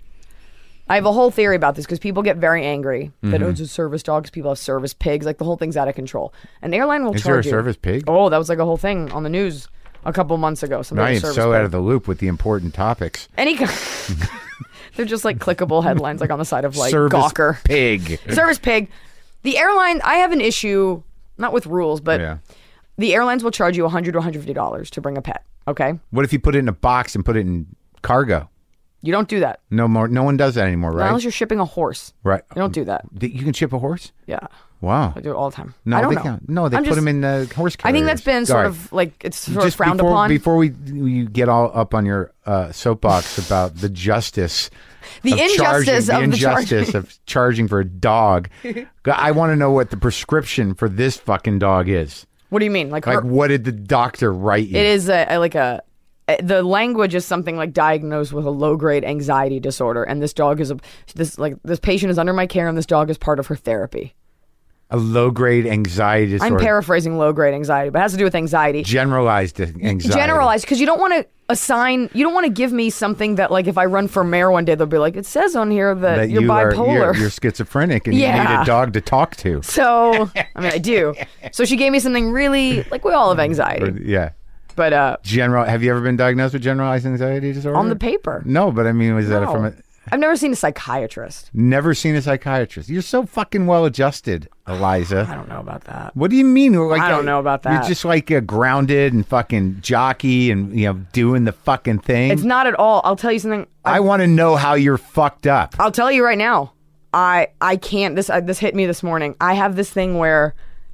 I have a whole theory about this because people get very angry that oh, it's a service dog because people have service pigs. Like the whole thing's out of control. An airline will Is there charge a you. service pig? Oh, that was like a whole thing on the news a couple months ago. I Somebody am service so pig. out of the loop with the important topics. Any kind. They're just like clickable headlines, like on the side of like service Gawker. pig. Service pig. The airline. I have an issue, not with rules, but Yeah. the airlines will charge you one hundred dollars to one hundred fifty dollars to bring a pet. Okay, What if you put it in a box and put it in cargo? you don't do that No more. No one does that anymore, Not right? unless you're shipping a horse. Right. You don't do that. You can ship a horse? Yeah, Wow. I do it all the time. No, I don't they know. can't. No, they I'm put just- them in the horse I carriers. think that's been sort Sorry. of like it's sort Just of frowned before, upon. Before we we get all up on your uh, soapbox about the justice, The of injustice charging, of the the injustice of charging for a dog, I want to know what the prescription for this fucking dog is. What do you mean? Like, Like, her- what did the doctor write you? it is a, a like a. The language is something like diagnosed with a low-grade anxiety disorder, and this dog is a this like this patient is under my care, and this dog is part of her therapy. a low grade anxiety disorder. I'm paraphrasing low-grade anxiety, but it has to do with anxiety. Generalized anxiety. Generalized, because you don't want to assign, you don't want to give me something that, like, if I run for mayor one day, they'll be like, it says on here that, That you're you are- bipolar. you're, you're schizophrenic and you need Yeah. a dog to talk to. So, I mean, I do. So she gave me something really, like, we all have anxiety. Yeah. But uh, General. Have you ever been diagnosed with generalized anxiety disorder? on the paper. No, but I mean, was that No. from a... I've never seen a psychiatrist. Never seen a psychiatrist. You're so fucking well adjusted, Eliza. I don't know about that. What do you mean? Like, I don't know about that. You're just like uh, grounded and fucking jockey and, you know, doing the fucking thing. It's not at all. I'll tell you something. I want to know how you're fucked up. I'll tell you right now. I I can't. This uh, this hit me this morning. I have this thing where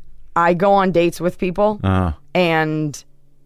I go on dates with people Uh, and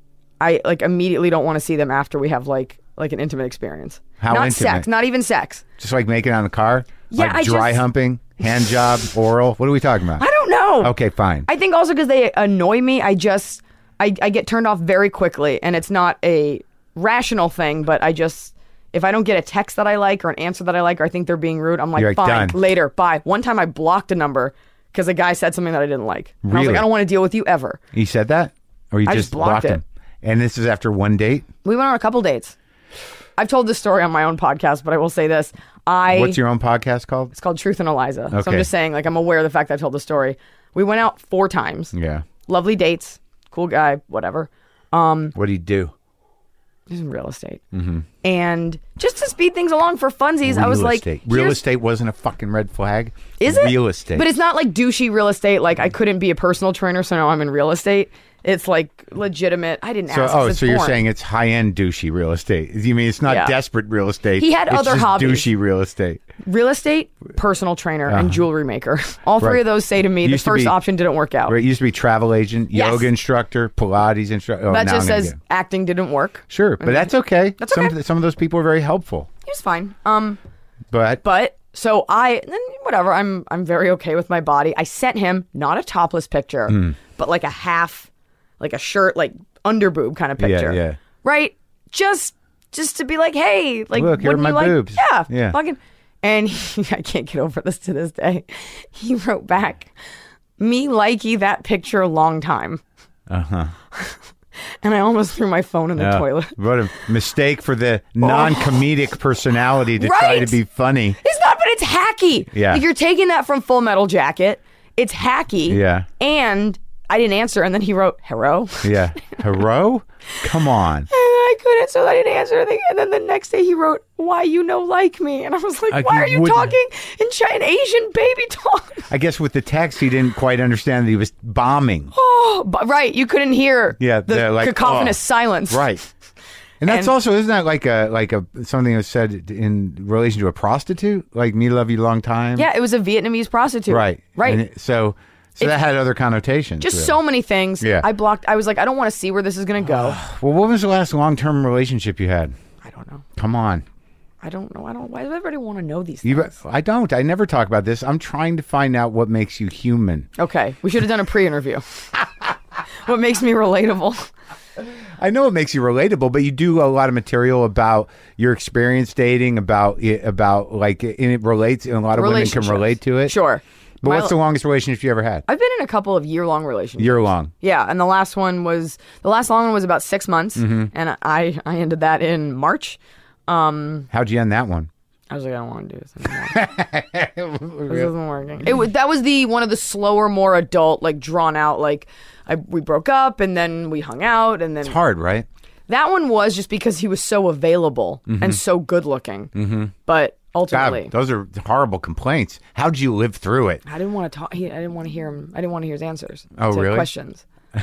I like immediately don't want to see them after we have like like an intimate experience. How not intimate? sex, not even sex. just like making out in the car? Yeah, like I dry just- humping, hand job, oral. What are we talking about? I don't know. Okay, fine. I think also because they annoy me, I just I, I get turned off very quickly, and it's not a rational thing, but I just if I don't get a text that I like or an answer that I like or I think they're being rude, I'm like, You're like, fine, done. later, bye. One time I blocked a number because a guy said something that I didn't like. And I was Really? like, I don't want to deal with you ever. You said that? Or you I just, just blocked it. him? And this is after one date? We went on a couple dates. I've told this story on my own podcast, but I will say this. I What's your own podcast called? It's called Truth and Eliza. So Okay. I'm just saying, like, I'm aware of the fact that I've told the story. We went out four times. Yeah. Lovely dates. Cool guy, whatever. What do you do? He's in real estate. Mm-hmm. And just to speed things along for funsies, I was Real like, estate. Real here's- estate wasn't a fucking red flag. Is it? Real estate. But it's not like douchey real estate. Like, I couldn't be a personal trainer, so now I'm in real estate. It's like legitimate. I didn't So, ask. oh, it's so you're boring. saying it's high-end douchey real estate? You mean it's not Yeah. desperate real estate? He had it's other just hobbies. douchey real estate. real estate, personal trainer, and jewelry maker. All three Uh-huh. Right. of those say to me, the Used to first be- option didn't work out. Right, it used to be travel agent, Yes. yoga instructor, Pilates instructor. Oh, That now just I'm gonna says get- acting didn't work. Sure, but that's okay. That's some, okay. Some of those people are very helpful. He was fine. Um, But, But so I then whatever. I'm I'm very okay with my body. I sent him not a topless picture, Hmm. but like a half, like a shirt, like under boob kind of picture. yeah. Right. Just just to be like, hey, like Look, here are wouldn't my you like, boobs. Yeah. Yeah. Fucking. And he, I can't get over this to this day. He wrote back, "Me likey that picture a long time." uh-huh. And I almost threw my phone in the Yeah. toilet. What a mistake for the non-comedic personality to try Right. to be funny. It's not, but it's hacky. Yeah. Like you're taking that from Full Metal Jacket. It's hacky. Yeah. And I didn't answer, and then he wrote, "Hero." Yeah. Hero? Come on. And I couldn't, so I didn't answer anything. And then the next day he wrote, "Why you no like me?" And I was like, Uh, why you are you wouldn't- talking in Chi- in Asian baby talk? I guess with the text, he didn't quite understand that he was bombing. Oh, but, right. You couldn't hear Yeah, the they're like, cacophonous oh. silence. Right. And that's And- also, isn't that like a like a something that was said in relation to a prostitute? Like, me love you long time? Yeah, it was a Vietnamese prostitute. Right. Right. And it- so so that had other connotations. Just really. so many things. Yeah. I blocked. I was like, I don't want to see where this is going to go. Well, what was the last long-term relationship you had? I don't know. Come on. I don't know. I don't. Why does everybody want to know these You, things? I don't. I never talk about this. I'm trying to find out what makes you human. Okay, we should have done a pre-interview. What makes me relatable? I know it makes you relatable, but you do a lot of material about your experience dating, about it, about like, and it relates, and a lot of women can Relationships. relate to it. Sure. But My- what's the longest relationship you ever had? I've been in a couple of year-long relationships. Year long. Yeah, and the last one was the last long one was about six months, Mm-hmm. and I I ended that in March. How'd you end that one? I was like, I don't want to do this anymore. This isn't working. It was that was the one of the slower, more adult, like drawn out. Like I, we broke up, and then we hung out, and then It's hard, right? that one was just because he was so available and so good looking. Mm-hmm. But ultimately, God, those are horrible complaints. How'd you live through it? I didn't want to talk. He, I didn't want to hear him. I didn't want to hear his answers. Oh, to really? Questions.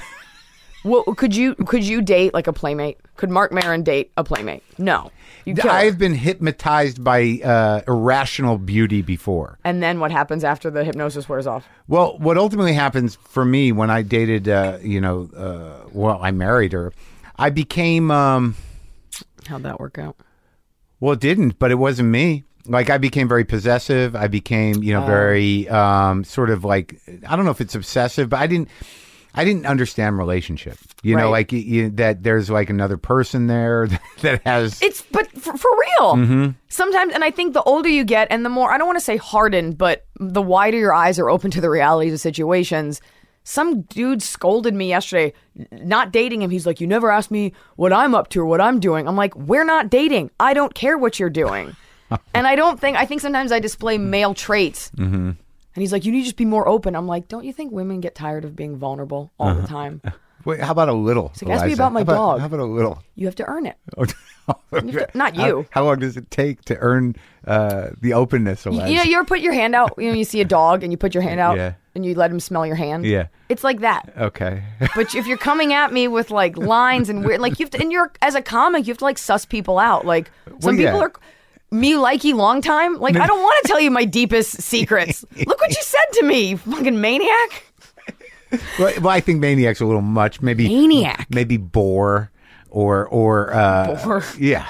Well, could you could you date like a playmate? Could Mark Maron date a playmate? No. You kill her. I've been hypnotized by uh, irrational beauty before. And then what happens after the hypnosis wears off? Well, what ultimately happens for me when I dated, uh, you know, uh, well, I married her, I became, um, How'd that work out? well, it didn't, but it wasn't me. Like, I became very possessive. I became, you know, very um, sort of like, I don't know if it's obsessive, but I didn't. I didn't understand relationship. You know, Right. like you, you, that there's like another person there that has. It's but for, for real. Sometimes, and I think the older you get, and the more I don't want to say hardened, but the wider your eyes are open to the realities of situations. Some dude scolded me yesterday, n- not dating him. He's like, "You never asked me what I'm up to or what I'm doing." I'm like, "We're not dating. I don't care what you're doing." And I don't think I think sometimes I display male traits. Mm-hmm. And he's like, "You need to just be more open." I'm like, "Don't you think women get tired of being vulnerable all the time? Wait, how about a little? like, ask me Eliza? about my how about, dog. How about a little? You have to earn it." Okay. not How- you. How, long does it take to earn uh, the openness, Eliza? You know, you ever put your hand out, you know, you see a dog and you put your hand out Yeah. and you let him smell your hand? Yeah. It's like that. Okay. But if you're coming at me with like lines and weird, like you have to, and you're, as a comic, you have to like suss people out. Like some yeah. people are, me likey long time. Like, I don't want to tell you my deepest secrets. Look what you said to me, you fucking maniac. well, well, I think Maniac's a little much. Maybe Maniac. Maybe bore or or uh, Bore. Yeah.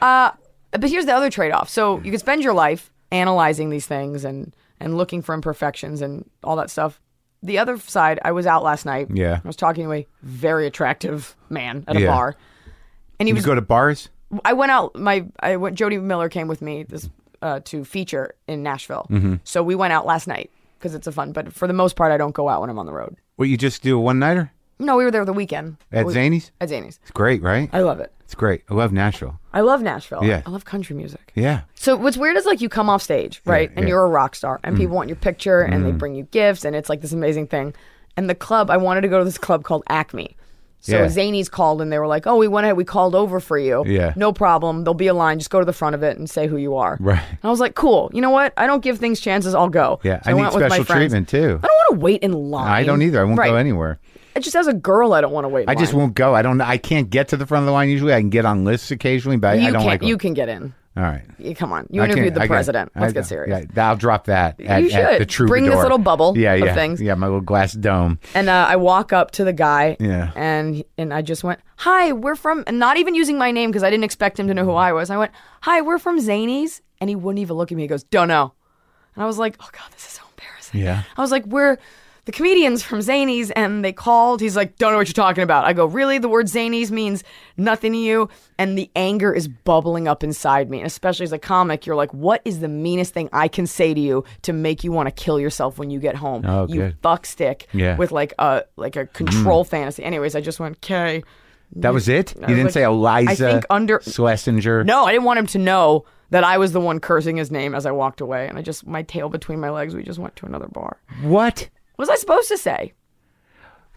But here's the other trade-off. So you can spend your life analyzing these things and, and looking for imperfections and all that stuff. The other side, I was out last night. Yeah. I was talking to a very attractive man at a Yeah. bar. And he You was go to bars? I went out. My I went. Jody Miller came with me this uh, to feature in Nashville. Mm-hmm. So we went out last night because it's a fun. But for the most part, I don't go out when I'm on the road. What, you just do a one-nighter? No, we were there the weekend At we, Zany's? At Zany's. It's great, right? I love it. It's great. I love Nashville. I love Nashville. Yeah. I love country music. Yeah. So what's weird is like you come off stage, right? Yeah, and yeah. you're a rock star and people want your picture and they Mm. bring you gifts and it's like this amazing thing. And the club, I wanted to go to this club called Acme. So Yeah. Zany's called and they were like, "Oh, we went ahead, we called over for you. Yeah. No problem. There'll be a line. Just go to the front of it and say who you are." Right. And I was like, "Cool. You know what? I don't give things chances. I'll go." Yeah. So I need went with my special friends. treatment, too. I don't want to wait in line. I don't either. I won't Right. go anywhere. Just as a girl, I don't want to wait in I just line. won't go. I don't. I can't get to the front of the line usually. I can get on lists occasionally, but I, You I don't can like. you can get in. All right. You- Come on. You I interviewed can't- the I can't- president. Let's I get don't- serious. Yeah, I'll drop that at, You at the should. Troubadour. Bring this little bubble yeah, of yeah, things. Yeah, my little glass dome. And uh, I walk up to the guy, Yeah. and and I just went, "Hi, we're from," and not even using my name because I didn't expect him to know who I was. I went, "Hi, we're from Zany's," and he wouldn't even look at me. He goes, "Don't know," and I was like, "Oh God, this is so embarrassing." Yeah. I was like, "We're the comedians from Zany's," and they called. He's like, "Don't know what you're talking about." I go, "Really? The word Zany's means nothing to you?" And the anger is bubbling up inside me. And especially as a comic, you're like, what is the meanest thing I can say to you to make you want to kill yourself when you get home? Oh, you good. fuckstick Yeah. with like a like a control fantasy. Anyways, I just went, "Kay." That was it. You was didn't like- say Eliza. I think under- Schlesinger. No, I didn't want him to know that I was the one cursing his name as I walked away. And I just, my tail between my legs, we just went to another bar. What? What was I supposed to say?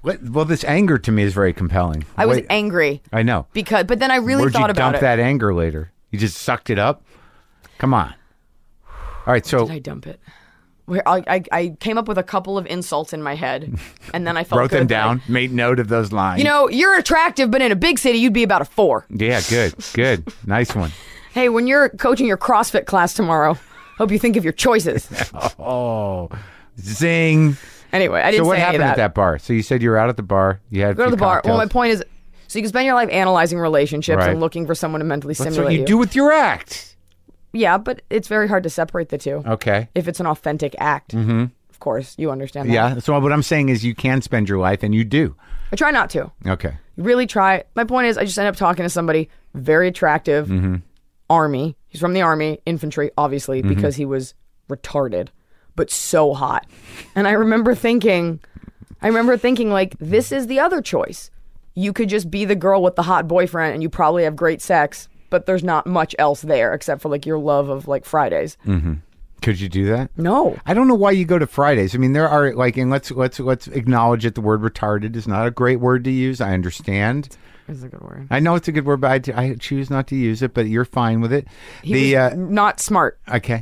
What- Well, this anger to me is very compelling. I was Wait, angry I know. because, but then I really Where'd thought you about dump it. that anger later? You just sucked it up? Come on. All right, so Did I dump it? Where I, I I came up with a couple of insults in my head, and then I felt wrote good, them down, like, made note of those lines. you know, you're attractive, but in a big city, you'd be about a four. Yeah, good, good. Nice one. Hey, when you're coaching your CrossFit class tomorrow, hope you think of your choices. Oh, zing. Anyway, I didn't So what say any happened of at that bar? So you said you were out at the bar. You had a Go to few the bar. Well, my cocktails. point is, so you can spend your life analyzing relationships Right. and looking for someone to mentally That's stimulate what you, you. do with your act. Yeah, but it's very hard to separate the two. Okay. If it's an authentic act. Mm-hmm. Of course, you understand that. Yeah. So what I'm saying is you can spend your life, and you do. I try not to. Okay. Really try. My point is, I just end up talking to somebody very attractive, Mm-hmm. army. He's from the army, infantry, obviously, Mm-hmm. because he was retarded, but so hot. And I remember thinking, I remember thinking, like, this is the other choice. You could just be the girl with the hot boyfriend, and you probably have great sex, but there's not much else there except for like your love of like Fridays. Could you do that? No. I don't know why you go to Fridays. I mean, there are like, and let's let's let's acknowledge that the word retarded is not a great word to use. I understand. It's a good word. I know it's a good word, but I, I choose not to use it. But you're fine with it. He the was uh, not smart. okay,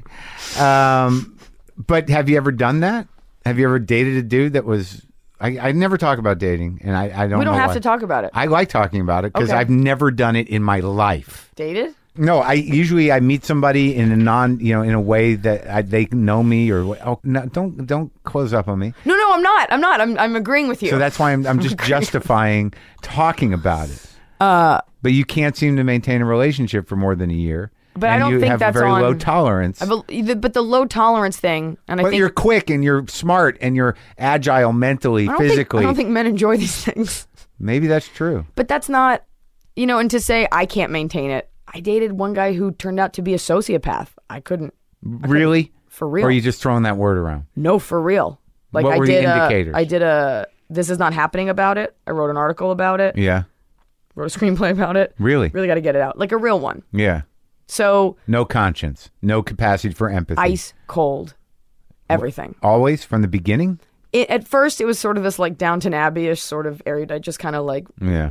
um, but have you ever done that? Have you ever dated a dude that was? I, I never talk about dating, and I, I don't. We don't know have why. to talk about it. I like talking about it because Okay. I've never done it in my life. Dated? No, I usually I meet somebody in a non, you know, in a way that I, they know me or oh, no, don't don't close up on me. No, no, I'm not. I'm not. I'm I'm agreeing with you. So that's why I'm I'm just justifying talking about it. Uh, but you can't seem to maintain a relationship for more than a year. But I and don't you think have that's a very on- low tolerance. I bel- the- but the low tolerance thing, and I But think you're quick and you're smart and you're agile mentally, I don't think- physically. I don't think men enjoy these things. Maybe that's true. But that's not, you know, and to say I can't maintain it. I dated one guy who turned out to be a sociopath. I couldn't. Really? For real. Or are you just throwing that word around? No, for real. Like What I were the did a, indicators? I did a this is not happening about it. I wrote an article about it. Yeah. Wrote a screenplay about it. Really? Really got to get it out. Like a real one. Yeah. So No conscience. No capacity for empathy. ice cold. Everything. Always from the beginning? It, at first it was sort of this like Downton Abbey-ish sort of area. I just kind of like Yeah.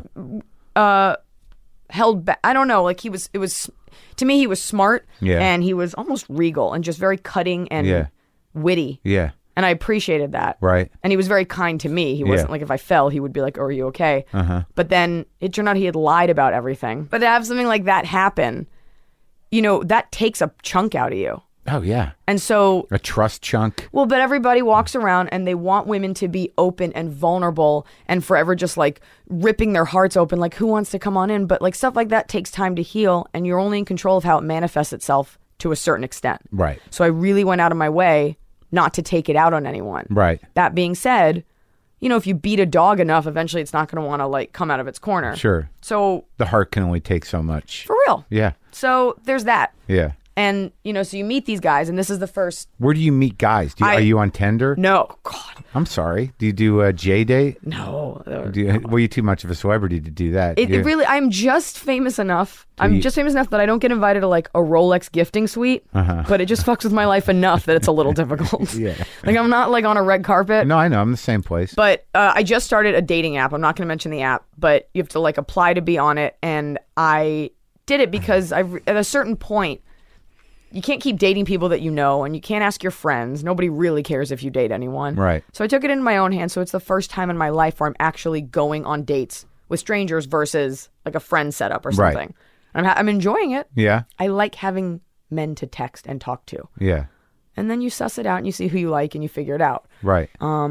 held back. I don't know. Like he was, it was, to me, he was smart. Yeah. And he was almost regal and just very cutting and Yeah. witty. Yeah. And I appreciated that. Right. And he was very kind to me. He wasn't Yeah. like if I fell, he would be like, oh, are you okay? Uh-huh. But then it turned out he had lied about everything. But to have something like that happen, you know, that takes a chunk out of you. Oh, yeah. And so, A trust chunk. well, but everybody walks around and they want women to be open and vulnerable and forever just like ripping their hearts open. Like, who wants to come on in? But like stuff like that takes time to heal. And you're only in control of how it manifests itself to a certain extent. Right. So I really went out of my way not to take it out on anyone. Right. That being said, you know, if you beat a dog enough, eventually it's not going to want to like come out of its corner. Sure. So The heart can only take so much. for real. Yeah. So there's that. Yeah. And, you know, so you meet these guys and this is the first. Where do you meet guys? Do you, I- are you on Tinder? No, God, I'm sorry. Do you do a J date? no. Do you, were you too much of a celebrity to do that? It, You- it really, I'm just famous enough. I'm you- just famous enough that I don't get invited to like a Rolex gifting suite, Uh-huh. but it just fucks with my life enough that it's a little difficult. Yeah. Like I'm not like on a red carpet. No, I know. I'm the same place. But uh, I just started a dating app. I'm not going to mention the app, but you have to like apply to be on it. And I did it because I, at a certain point, you can't keep dating people that you know, and you can't ask your friends. Nobody really cares if you date anyone. Right. So I took it into my own hands. So it's the first time in my life where I'm actually going on dates with strangers versus like a friend setup or Right. something. I'm ha- I'm enjoying it. yeah. I like having men to text and talk to. Yeah. And then you suss it out and you see who you like and you figure it out. Right.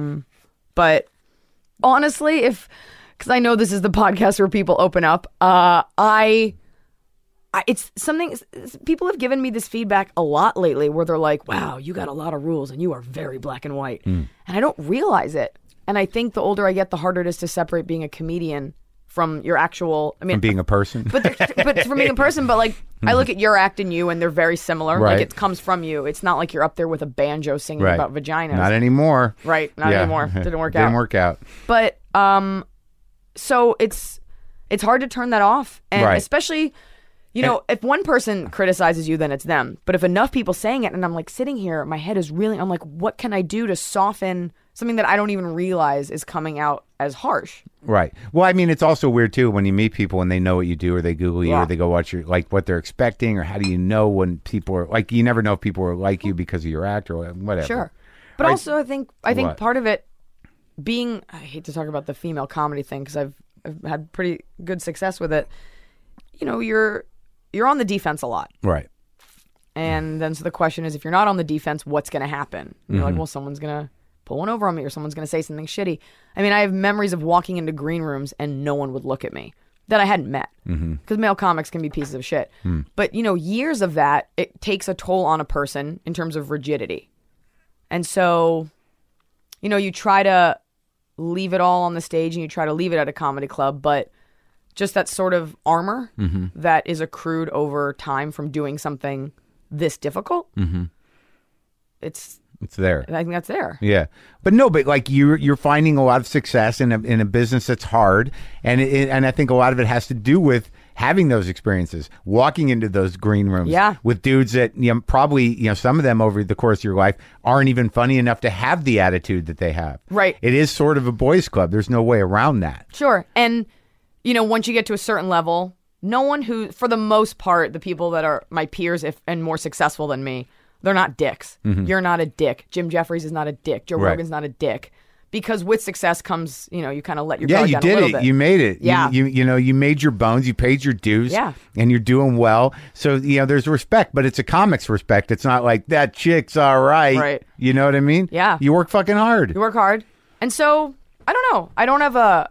But honestly, if because I know this is the podcast where people open up, uh, I, I, it's something people have given me this feedback a lot lately, where they're like, "Wow, you got a lot of rules and you are very black and white," Mm. and I don't realize it. And I think the older I get, the harder it is to separate being a comedian from your actual. I mean, From being a person. but they're- but from being a person, but like I look at your act and you, and they're very similar. Right. Like it comes from you. It's not like you're up there with a banjo singing Right. about vaginas. Not anymore. Right, not Yeah. anymore. Didn't work Didn't out. work out. But um, so it's it's hard to turn that off, and Right. especially, you know, if one person criticizes you, then it's them. But if enough people saying it, and I'm like sitting here, my head is really, I'm like, what can I do to soften something that I don't even realize is coming out as harsh. Right. Well, I mean, it's also weird too when you meet people and they know what you do, or they Google you, Yeah. or they go watch your like what they're expecting, or how do you know when people are like, you never know if people are like you because of your act or whatever. Sure. But Right. also, I think I think What? part of it being, I hate to talk about the female comedy thing because I've, I've had pretty good success with it. You know, you're you're on the defense a lot. Right. And then so the question is, if you're not on the defense, what's going to happen? And you're like, well, someone's going to pull one over on me, or someone's going to say something shitty. I mean, I have memories of walking into green rooms and no one would look at me that I hadn't met. Because male comics can be pieces of shit. But, you know, years of that, it takes a toll on a person in terms of rigidity. And so, you know, you try to leave it all on the stage and you try to leave it at a comedy club, but just that sort of armor that is accrued over time from doing something this difficult, it's It's there. I think that's there. Yeah, but no, but like you're you're finding a lot of success in a in a business that's hard, and it, and I think a lot of it has to do with having those experiences, walking into those green rooms, Yeah. with dudes that you know probably you know some of them over the course of your life aren't even funny enough to have the attitude that they have. Right. It is sort of a boys' club. There's no way around that. Sure. And, you know, once you get to a certain level, no one who, for the most part, the people that are my peers if and more successful than me, they're not dicks. You're not a dick. Jim Jeffries is not a dick. Joe Right. Rogan's not a dick. Because with success comes, you know, you kind of let your Yeah, guard you down a did little it. bit. You made it. You- Yeah. You, you know you made your bones. You paid your dues. Yeah. And you're doing well. So you know there's respect, but it's a comics respect. It's not like that chick's all right. Right. You know what I mean? Yeah. You work fucking hard. You work hard. And so, I don't know. I don't have a...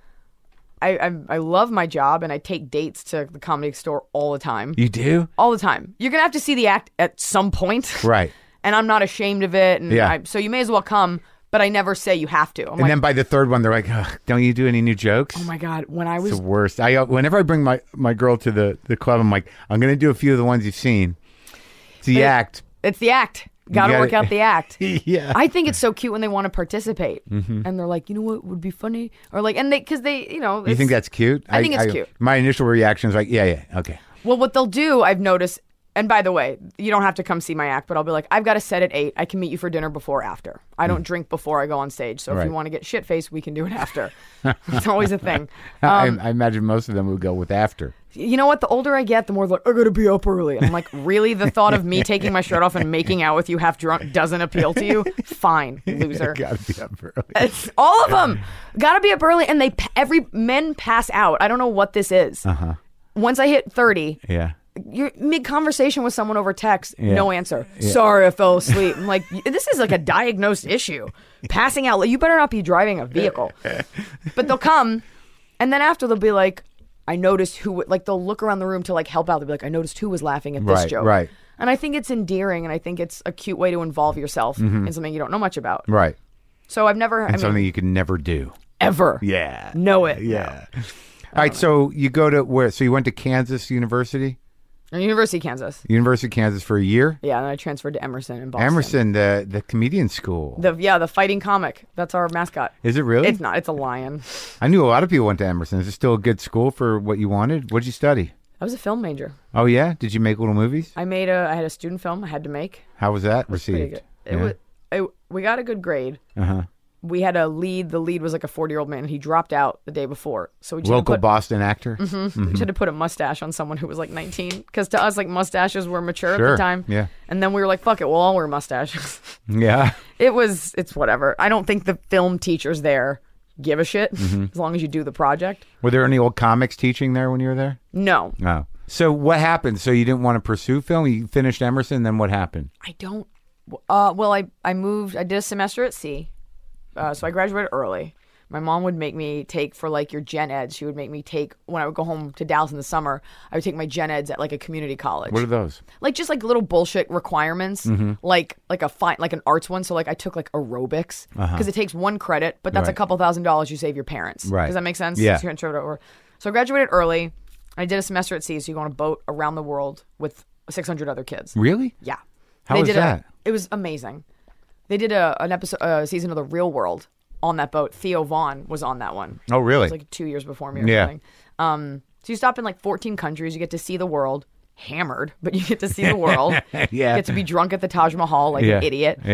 I, I, I love my job, and I take dates to the comedy store all the time. You do? All the time. You're going to have to see the act at some point. Right. And I'm not ashamed of it. And Yeah. I, so you may as well come, but I never say you have to. I'm And like, then by the third one, they're like, "Ugh, don't you do any new jokes?" oh my God, when I was... It's the worst. I uh, whenever I bring my, my girl to the, the club, I'm like, I'm going to do a few of the ones you've seen. It's the But it- act. It's the act. Got to gotta- work out the act. Yeah. I think it's so cute when they want to participate. Mm-hmm. And they're like, you know what would be funny? Or like, and they, because they, you know... You think it's- that's cute? I think it's cute. My initial reaction is like, yeah, yeah, okay. Well, what they'll do, I've noticed, and by the way, you don't have to come see my act, but I'll be like, I've got a set at eight. I can meet you for dinner before or after. I don't drink before I go on stage. So if Mm. Right. you want to get shit faced, we can do it after. It's always a thing. I, Um, I imagine most of them would go with after. you know what? The older I get, the more like, I gotta be up early. And I'm like, really? The thought of me taking my shirt off and making out with you half drunk doesn't appeal to you? Fine, loser. Gotta be up early. It's all of them. Gotta be up early, and they every men pass out. I don't know what this is. Uh-huh. Once I hit thirty, Yeah. you're mid conversation with someone over text, Yeah. no answer. Sorry, I fell asleep. I'm like, this is like a diagnosed issue. Passing out. You better not be driving a vehicle. But they'll come, and then after they'll be like, I noticed who. Like they'll look around the room to like help out. They'll be like, I noticed who was laughing at this Right, joke. right. And I think it's endearing, and I think it's a cute way to involve yourself in something you don't know much about. Right. So I've never, I And mean, something you can never do. ever Yeah. know it. Yeah. All right. So you go to where? So you went to Kansas University, No. University of Kansas. University of Kansas for a year. Yeah, and I transferred to Emerson in Boston. Emerson, the the comedian school. The yeah, the fighting comic. That's our mascot. Is it really? It's not. It's a lion. I knew a lot of people went to Emerson. Is it still a good school for what you wanted? What did you study? I was a film major. Oh yeah. Did you make little movies? I made a. I had a student film I had to make. How was that Pretty received? good. It was. It, we got a good grade. Uh huh. We had a lead. The lead was like a forty-year-old man, and he dropped out the day before. So we just Local had to put, Boston actor. we just had to put a mustache on someone who was like nineteen, because to us, like mustaches were mature at Sure, the time. yeah. And then we were like, "Fuck it, we'll all wear mustaches." Yeah. It was. It's whatever. I don't think the film teachers there give a shit Mm-hmm. as long as you do the project. Were there any old comics teaching there when you were there? No, No. So what happened? So you didn't want to pursue film? You finished Emerson, then what happened? I don't. Uh, well, I I moved. I did a semester at sea, uh, so I graduated early. My mom would make me take for like your gen eds. She would make me take when I would go home to Dallas in the summer. I would take my gen eds at like a community college. What are those? Like just like little bullshit requirements, like like a fine like an arts one. So like I took like aerobics because it takes one credit, but that's a Right. couple thousand dollars you save your parents. Right. Does that make sense? Yeah. So, you can transfer it over. So I graduated early. I did a semester at sea, so you go on a boat around the world with six hundred other kids. Really? Yeah. How they was did that? A, it was amazing. They did a an episode, a season of The Real World on that boat. Theo Vaughn was on that one. Oh, really? It was like two years before me or Yeah. something. Um, so you stop in like fourteen countries. You get to see the world, hammered, but you get to see the world. Yeah. You get to be drunk at the Taj Mahal like yeah. an idiot. Yeah.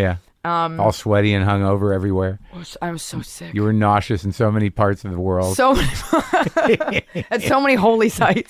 Um, All sweaty and hungover everywhere. I was so sick. You were nauseous in so many parts of the world. So many, at so many holy sites.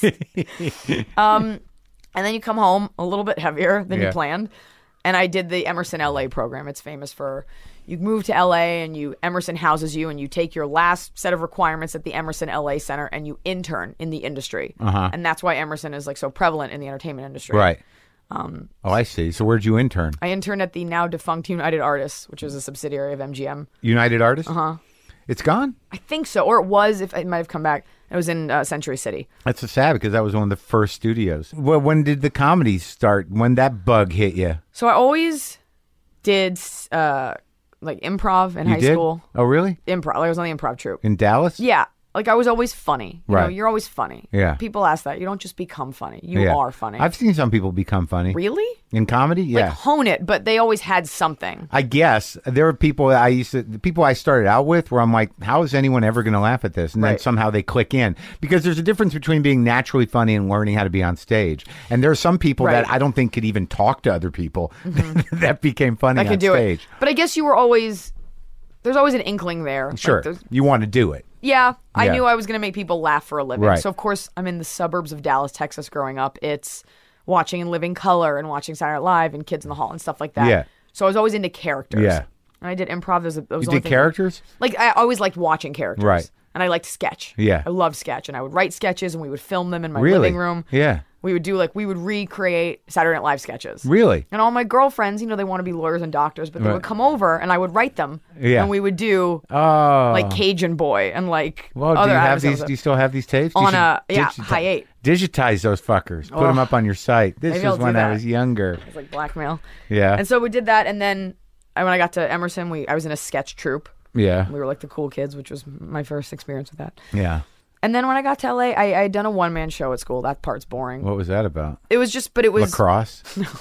Um, and then you come home a little bit heavier than Yeah. you planned. And I did the Emerson L A program. It's famous for you move to L A and you Emerson houses you and you take your last set of requirements at the Emerson L A Center and you intern in the industry. Uh-huh. And that's why Emerson is like so prevalent in the entertainment industry. Right. Um, oh, I see. So where'd you intern? I interned at the now defunct United Artists, which was a subsidiary of M G M. United Artists? Uh-huh. It's gone? I think so. Or it was, if it might have come back. It was in uh, Century City. That's so sad because that was one of the first studios. Well, when did the comedy start? When that bug hit you? So I always did uh, like improv in You high did? school. Oh, really? Improv. I was on the improv troupe. In Dallas? Yeah. Like I was always funny. You know, Right. you're always funny. Yeah. People ask that. You don't just become funny. You Yeah. are funny. I've seen some people become funny. Really? In comedy? Yeah. Like hone it, but they always had something. I guess there were people that I used to, the people I started out with where I'm like, how is anyone ever going to laugh at this? And then Right. somehow they click in because there's a difference between being naturally funny and learning how to be on stage. And there are some people Right. that I don't think could even talk to other people that became funny I on could do stage. it. But I guess you were always, there's always an inkling there. Like, Sure. there's- You want to do it. yeah. I Yeah. knew I was going to make people laugh for a living. Right. So, of course, I'm in the suburbs of Dallas, Texas growing up. It's watching In Living Color and watching Saturday Night Live and Kids in the Hall and stuff like that. Yeah. So I was always into characters. Yeah. And I did improv. As a, that was You the only did thing- characters? Like, I always liked watching characters. Right. And I liked sketch. Yeah. I loved sketch. And I would write sketches and we would film them in my Really? living room. Yeah. We would do, like, we would recreate Saturday Night Live sketches. Really? And all my girlfriends, you know, they want to be lawyers and doctors, but they Right. would come over and I would write them. Yeah. And we would do, Oh. like, Cajun Boy and, like, Well, do other you have Adam these? Sandler. Do you still have these tapes? You On should a- yeah, digiti- Hi eight. Digitize those fuckers. Put Oh. them up on your site. This Maybe was I'll do when I that. was younger. It's like blackmail. Yeah. And so we did that. And then I, when I got to Emerson, we I was in a sketch troupe. Yeah. We were like the cool kids, which was my first experience with that. Yeah. And then when I got to L A, I, I had done a one-man show at school. That part's boring. What was that about? It was just, but it was, Lacrosse?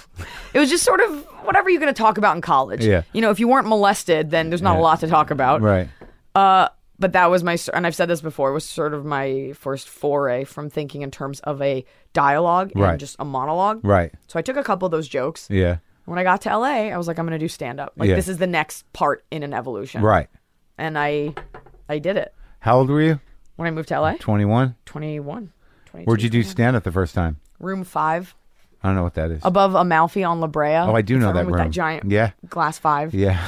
it was just sort of whatever you're going to talk about in college. Yeah. You know, if you weren't molested, then there's not Yeah. a lot to talk about. Right. Uh, but that was my, and I've said this before, it was sort of my first foray from thinking in terms of a dialogue and Right. just a monologue. Right. So I took a couple of those jokes. Yeah. When I got to L A, I was like, I'm going to do stand up. Like, Yeah. this is the next part in an evolution. Right. And I, I did it. How old were you? When I moved to L A, twenty-one? twenty-one. twenty-two, Where'd you do twenty-one. stand up the first time? Room five, I don't know what that is. above Amalfi on La Brea. Oh, I do It's know the that with room. that giant Yeah. glass five. Yeah.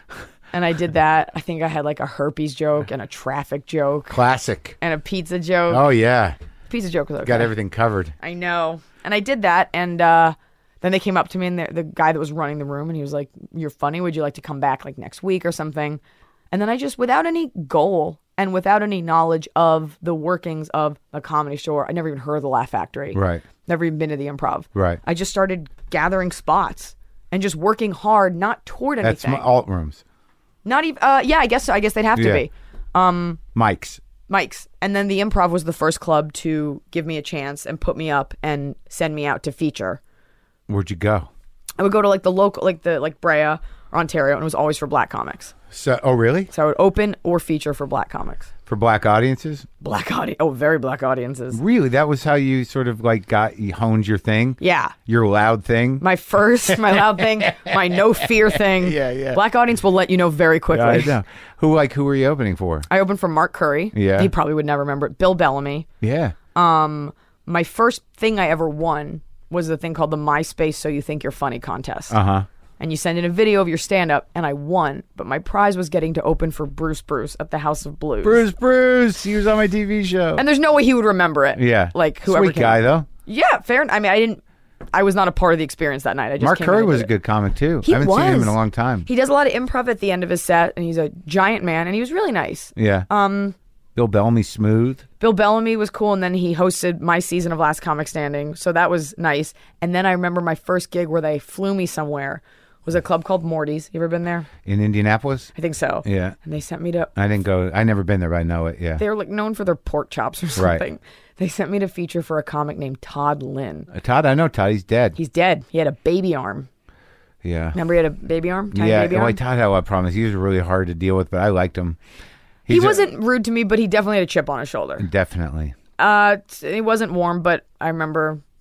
And I did that. I think I had like a herpes joke and a traffic joke Classic. and a pizza joke. Oh, yeah. Pizza joke was okay. Got everything covered. I know. And I did that. And uh, then they came up to me and the, the guy that was running the room and he was like, "You're funny. Would you like to come back like next week or something?" And then I just, without any goal and without any knowledge of the workings of a comedy store, I never even heard of the Laugh Factory. Right. Never even been to the Improv. Right. I just started gathering spots and just working hard, not toward That's anything. my alt rooms. Not even, uh, yeah, I guess so. I guess they'd have to Yeah. be. Um, Mike's. Mike's. And then the Improv was the first club to give me a chance and put me up and send me out to feature. Where'd you go? I would go to like the local, like the, like Brea or Ontario, and it was always for black comics. So, oh, really? So I would open or feature for black comics. For black audiences? Black audience. Oh, very black audiences. Really? That was how you sort of like got, you honed your thing? Yeah. Your loud thing? My first, my loud thing, my no fear thing. Yeah, yeah. Black audience will let you know very quickly. I know. Who, like, who were you opening for? I opened for Mark Curry. Yeah. He probably would never remember it. Bill Bellamy. Yeah. Um, my first thing I ever won was the thing called the MySpace So You Think You're Funny contest. Uh-huh. And you send in a video of your stand-up, and I won. But my prize was getting to open for Bruce Bruce at the House of Blues. Bruce Bruce. He was on my T V show. And there's no way he would remember it. Yeah. Like, whoever Sweet came guy, up. though. Yeah, fair. I mean, I didn't... I was not a part of the experience that night. I just Mark came Curry in and was did a it. good comic, too. He I haven't seen him was. in a long time. He does a lot of improv at the end of his set, and he's a giant man, and he was really nice. Yeah. Um... Bill Bellamy, smooth. Bill Bellamy was cool, and then he hosted my season of Last Comic Standing, so that was nice. And then I remember my first gig where they flew me somewhere was a club called Morty's. You ever been there? In Indianapolis? I think so. Yeah. And they sent me to... I didn't go. I never been there, but I know it. Yeah. They were like known for their pork chops or Right. something. They sent me to feature for a comic named Todd Lynn. Uh, Todd, I know Todd. He's dead. He's dead. He had a baby arm. yeah. Remember he had a baby arm? Tiny yeah. baby Well, arm? Todd had a lot of problems. He was really hard to deal with, but I liked him. He He's a- wasn't rude to me, but he definitely had a chip on his shoulder. Definitely. Uh, t- it wasn't warm, but I remember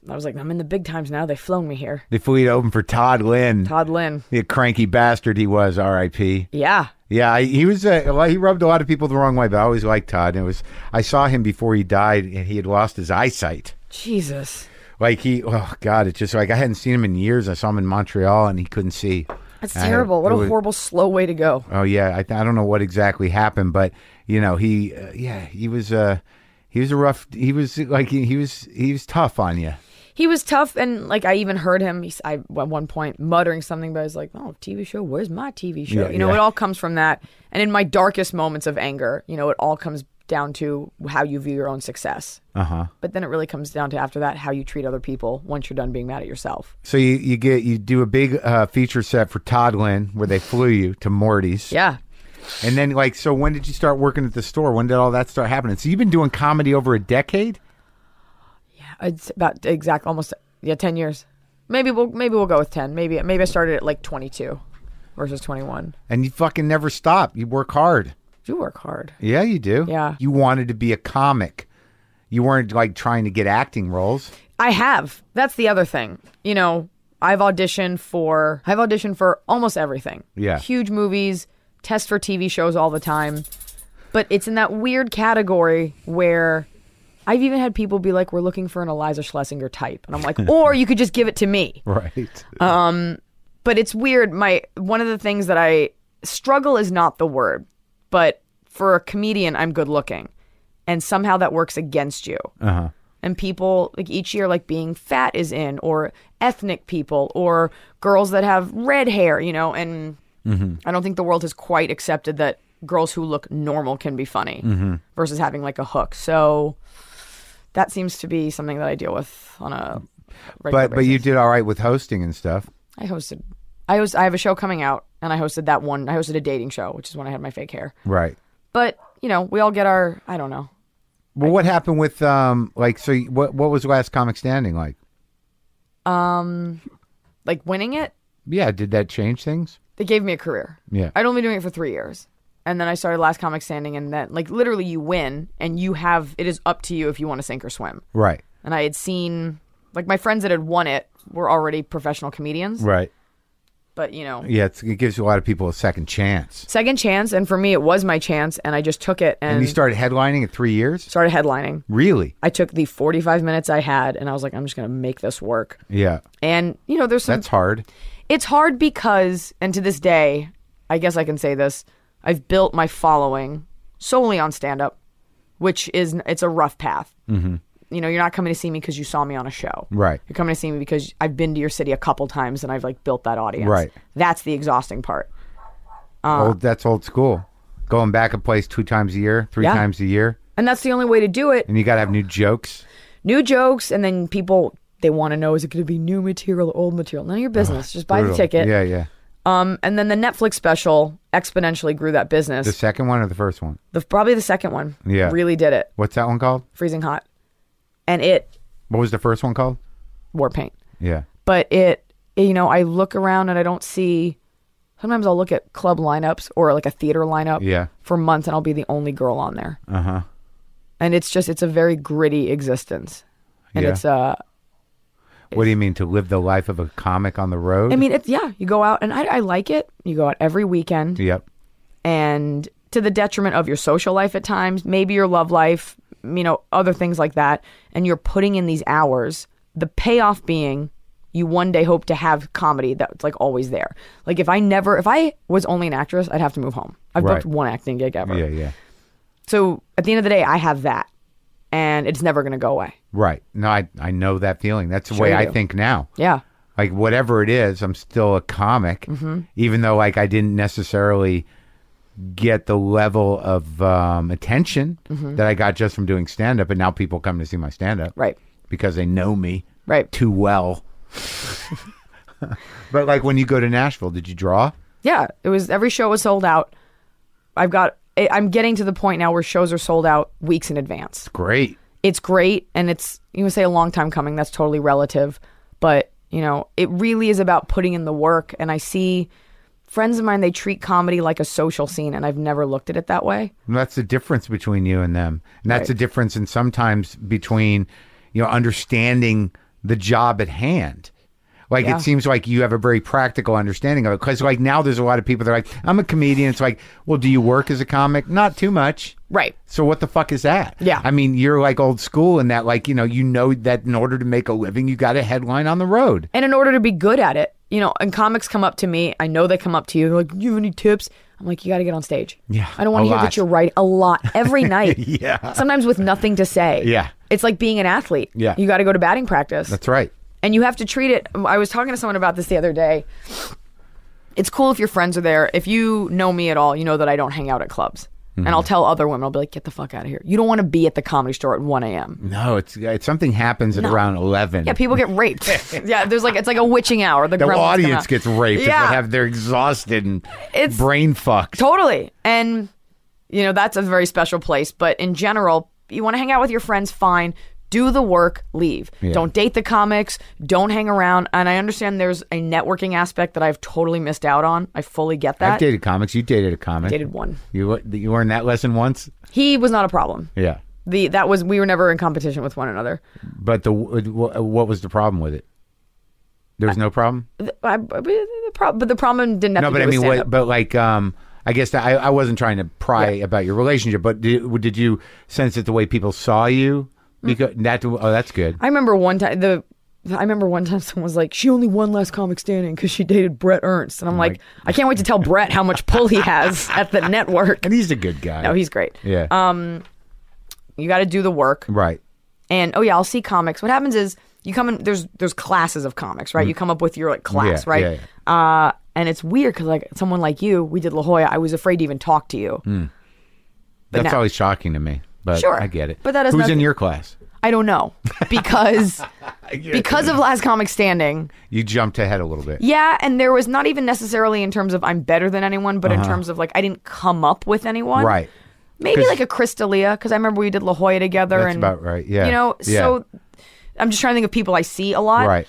I was like, I'm in the big times now. They've flown me here. They flew you to open for Todd Lynn. Todd Lynn. The cranky bastard he was, R I P Yeah. Yeah, I, he was. Uh, well, he rubbed a lot of people the wrong way, but I always liked Todd. And it was. I saw him before he died, and he had lost his eyesight. Jesus. Like he, oh God, it's just like I hadn't seen him in years. I saw him in Montreal, and he couldn't see. That's terrible. I, what a was, horrible, slow way to go. Oh yeah, I, I don't know what exactly happened, but you know, he, uh, yeah, he was. Uh, he was a rough. He was like he, he was. He was tough on you. He was tough, and like I even heard him. He, I, at one point muttering something, but I was like, "Oh, T V show. Where's my T V show?" Yeah, you know, yeah. it all comes from that. And in my darkest moments of anger, you know, it all comes down to how you view your own success. Uh huh. But then it really comes down to after that how you treat other people once you're done being mad at yourself. So you, you get you do a big uh, feature set for Todd Lynn where they flew you to Morty's. Yeah. And then like, so when did you start working at the store? When did all that start happening? So you've been doing comedy over a decade? Yeah, it's about exact almost yeah ten years. Maybe we'll maybe we'll go with ten. Maybe maybe I started at like twenty-two versus twenty-one. And you fucking never stop. You work hard. You work hard. Yeah, you do. Yeah. You wanted to be a comic. You weren't like trying to get acting roles. I have. That's the other thing. You know, I've auditioned for I've auditioned for almost everything. Yeah. Huge movies, test for T V shows all the time. But it's in that weird category where I've even had people be like, we're looking for an Eliza Schlesinger type. And I'm like, or you could just give it to me. Right. Um, but it's weird. My one of the things that I struggle is not the word, but for a comedian, I'm good looking. And somehow that works against you. Uh-huh. And people, like each year, like being fat is in, or ethnic people, or girls that have red hair, you know, and mm-hmm. I don't think the world has quite accepted that girls who look normal can be funny mm-hmm. versus having like a hook. So that seems to be something that I deal with on a regular But basis. but you did all right with hosting and stuff. I hosted, I host, I have a show coming out, and I hosted that one. I hosted a dating show, which is when I had my fake hair. Right. But you know, we all get our, I don't know. Well, what happened with um like so? you- What what was Last Comic Standing like? Um, like winning it, Yeah, did that change things? they gave me a career. Yeah. I'd only been doing it for three years. And then I started Last Comic Standing, and then, like, literally you win, and you have, it is up to you if you want to sink or swim. Right. And I had seen, like, my friends that had won it were already professional comedians. Right. But, you know, Yeah, it's, it gives a lot of people a second chance. second chance, and for me, it was my chance, and I just took it and, And you started headlining at three years? started headlining. Really? I took the forty-five minutes I had, and I was like, I'm just going to make this work. Yeah. And, you know, there's some... That's hard. It's hard because, and to this day, I guess I can say this, I've built my following solely on stand-up, which is, it's a rough path. Mm-hmm. You know, you're not coming to see me because you saw me on a show. Right. You're coming to see me because I've been to your city a couple times and I've, like, built that audience. Right. That's the exhausting part. old, that's old school. Going back a place two times a year, three Yeah. times a year. And that's the only way to do it. And you got to have new jokes. New jokes, and then people, they want to know, is it going to be new material or old material? None of your business. Just buy Brutal. the ticket. Yeah, yeah. Um, and then the Netflix special exponentially grew that business. The second one or the first one? The, probably the second one. Yeah. Really did it. What's that one called? Freezing Hot. And it, What was the first one called? War Paint. Yeah. But it, you know, I look around and I don't see, sometimes I'll look at club lineups or like a theater lineup Yeah. for months, and I'll be the only girl on there. Uh-huh. And it's just, it's a very gritty existence. And Yeah. it's, uh, What do you mean, to live the life of a comic on the road? I mean, it's, yeah, you go out, and I, I like it. You go out every weekend. Yep. And to the detriment of your social life at times, maybe your love life, you know, other things like that. And you're putting in these hours, the payoff being you one day hope to have comedy that's like always there. Like if I never, if I was only an actress, I'd have to move home. I've Right. booked one acting gig ever. Yeah, yeah. So at the end of the day, I have that, and it's never going to go away. Right. No, I I know that feeling. That's the Sure way you I do. think now. Yeah. Like whatever it is, I'm still a comic, Mm-hmm. even though like I didn't necessarily get the level of um, attention Mm-hmm. that I got just from doing stand up, and now people come to see my stand up Right. because they know me Right. too well. But like when you go to Nashville, did you draw? Yeah. It was, every show was sold out. I've got, I- I'm getting to the point now where shows are sold out weeks in advance. Great. It's great, and it's, you would say a long time coming, that's totally relative, but you know, it really is about putting in the work. And I see friends of mine, they treat comedy like a social scene, and I've never looked at it that way. And that's the difference between you and them. And that's Right. the difference in sometimes between, you know, understanding the job at hand. Like, Yeah. it seems like you have a very practical understanding of it. Because, like, now there's a lot of people that are like, I'm a comedian. It's like, well, do you work as a comic? Not too much. Right. So what the fuck is that? Yeah. I mean, you're like old school in that, like, you know, you know that in order to make a living, you got to headline on the road. And in order to be good at it, you know, and comics come up to me. I know they come up to you. They're like, you have any tips? I'm like, you got to get on stage. Yeah, I don't want a to hear lot. that you're right a lot every night. Yeah. Sometimes with nothing to say. Yeah. It's like being an athlete. Yeah. You got to go to batting practice. That's right. And you have to treat it. I was talking to someone about this the other day. It's cool if your friends are there. If you know me at all, you know that I don't hang out at clubs. Mm-hmm. And I'll tell other women, I'll be like, get the fuck out of here. You don't want to be at the Comedy Store at one a.m. No, it's, it's something happens at around eleven. Yeah, people get raped. Yeah, there's like, it's like a witching hour. The, The gremlins come audience out. gets raped. Yeah. If they have, they're exhausted and It's- brain fucked. Totally. And, you know, that's a very special place. But in general, you want to hang out with your friends, fine. Do the work, leave. Yeah. Don't date the comics. Don't hang around. And I understand there's a networking aspect that I've totally missed out on. I fully get that. I've dated comics. You dated a comic. Dated one. You you learned that lesson once? He was not a problem. Yeah. The that was we were never in competition with one another. But the what was the problem with it? There was no problem? The, I, the pro- but the problem didn't have No, to but do I with mean, stand what, up. but like, um, I guess that I, I wasn't trying to pry Yeah. about your relationship, but did, did you sense it the way people saw you? Because that, oh, that's good. I remember one time the. I remember one time someone was like, she only won Last Comic Standing because she dated Brett Ernst. And I'm like, I can't wait to tell Brett how much pull he has at the network. And he's a good guy. No, he's great. yeah. Um, you got to do the work. right. And, oh, yeah, I'll see comics. What happens is you come in, there's there's classes of comics, right? You come up with your like class, Yeah, right? yeah, Uh, and it's weird because like someone like you, we did La Jolla. I was afraid to even talk to you. That's now- always shocking to me. But Sure. I get it. But that has Who's nothing- in your class? I don't know because because of Last Comic Standing. You jumped ahead a little bit. Yeah, and there was not even necessarily in terms of I'm better than anyone, but in terms of like I didn't come up with anyone. Right. Maybe 'Cause- like a Chris D'Elia because I remember we did La Jolla together. That's and, about right. Yeah. You know, Yeah. so I'm just trying to think of people I see a lot. Right.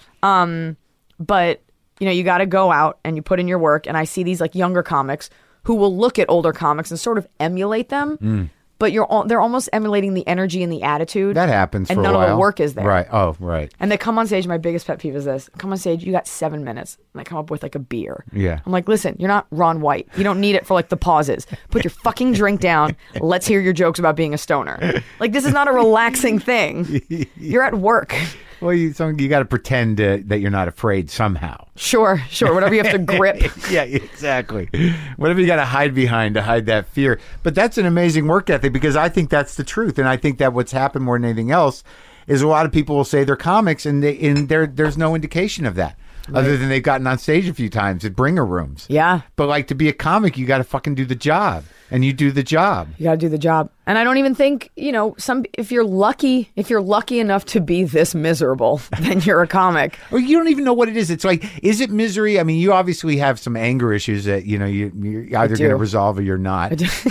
But you know, you got to go out and you put in your work. And I see these like younger comics who will look at older comics and sort of emulate them. Mm. But you're al- they're almost emulating the energy and the attitude. That happens and for a none while. of the work is there. Right. Oh, right. And they come on stage. My biggest pet peeve is this: come on stage, you got seven minutes, and they come up with like a beer. Yeah. I'm like, listen, you're not Ron White. You don't need it for like the pauses. Put your fucking drink down. Let's hear your jokes about being a stoner. Like this is not a relaxing thing. You're at work. Well, you so you got to pretend uh, that you're not afraid somehow. Sure, sure. Whatever you have to grip. Yeah, exactly. Whatever you got to hide behind to hide that fear. But that's an amazing work ethic because I think that's the truth, and I think that what's happened more than anything else is a lot of people will say they're comics, and they and there there's no indication of that. Other than they've gotten on stage a few times at bringer rooms. Yeah. But like to be a comic, you got to fucking do the job, and you do the job. You got to do the job. And I don't even think, you know, some if you're lucky, if you're lucky enough to be this miserable, then you're a comic. Or you don't even know what it is. It's like, is it misery? I mean, you obviously have some anger issues that, you know, you, you're either do. going to resolve or you're not.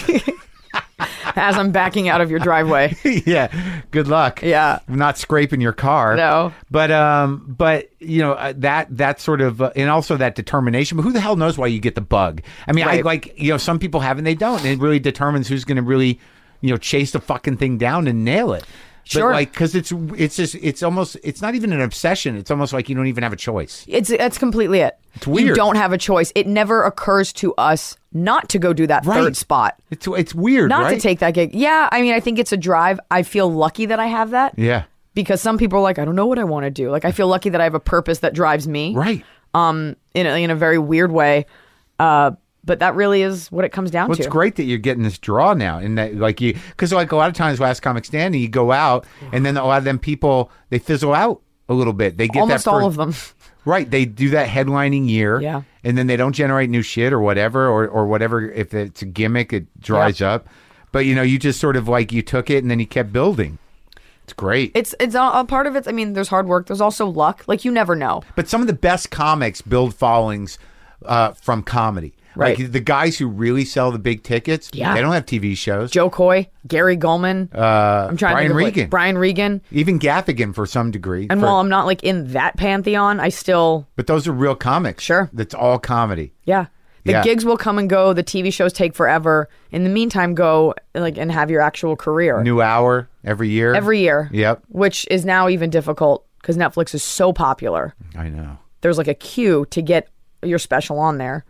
As I'm backing out of your driveway. Yeah. Good luck. Yeah. I'm not scraping your car. No. But, um, but you know, uh, that, that sort of, uh, and also that determination, but who the hell knows why you get the bug? I mean, I Right. like, you know, some people have and they don't. And it really determines who's going to really, you know, chase the fucking thing down and nail it. Sure. But like, cause it's, it's just, it's almost, it's not even an obsession. It's almost like you don't even have a choice. It's that's completely it. It's weird. You don't have a choice. It never occurs to us not to go do that Right. third spot. It's, it's weird, Not right? to take that gig. Yeah, I mean, I think it's a drive. I feel lucky that I have that. Yeah. Because some people are like, I don't know what I want to do. Like, I feel lucky that I have a purpose that drives me. Right. Um, in a, in a very weird way. Uh, but that really is what it comes down Well, to. it's great that you're getting this draw now, and that like you, because like a lot of times, Last Comic Standing, you go out, and then a lot of them people they fizzle out a little bit. They get Almost that all for- of them. right. They do that headlining year, Yeah. and then they don't generate new shit or whatever, or or whatever. If it's a gimmick, it dries Yeah. up. But you know, you just sort of like you took it, and then you kept building. It's great. It's it's a, a part of it. I mean, there's hard work. There's also luck. Like, you never know. But some of the best comics build followings uh, from comedy. Right. Like the guys who really sell the big tickets, Yeah. they don't have T V shows. Joe Coy, Gary Gulman. uh, I'm trying Brian to think of, like, Regan. Brian Regan. Even Gaffigan for some degree. And For- while I'm not like in that pantheon, I still, but those are real comics. Sure. That's all comedy. yeah. The Yeah. gigs will come and go. The T V shows take forever. In the meantime, go like and have your actual career New hour every year. every year. Yep. Which is now even difficult because Netflix is so popular. I know. There's like a queue to get your special on there.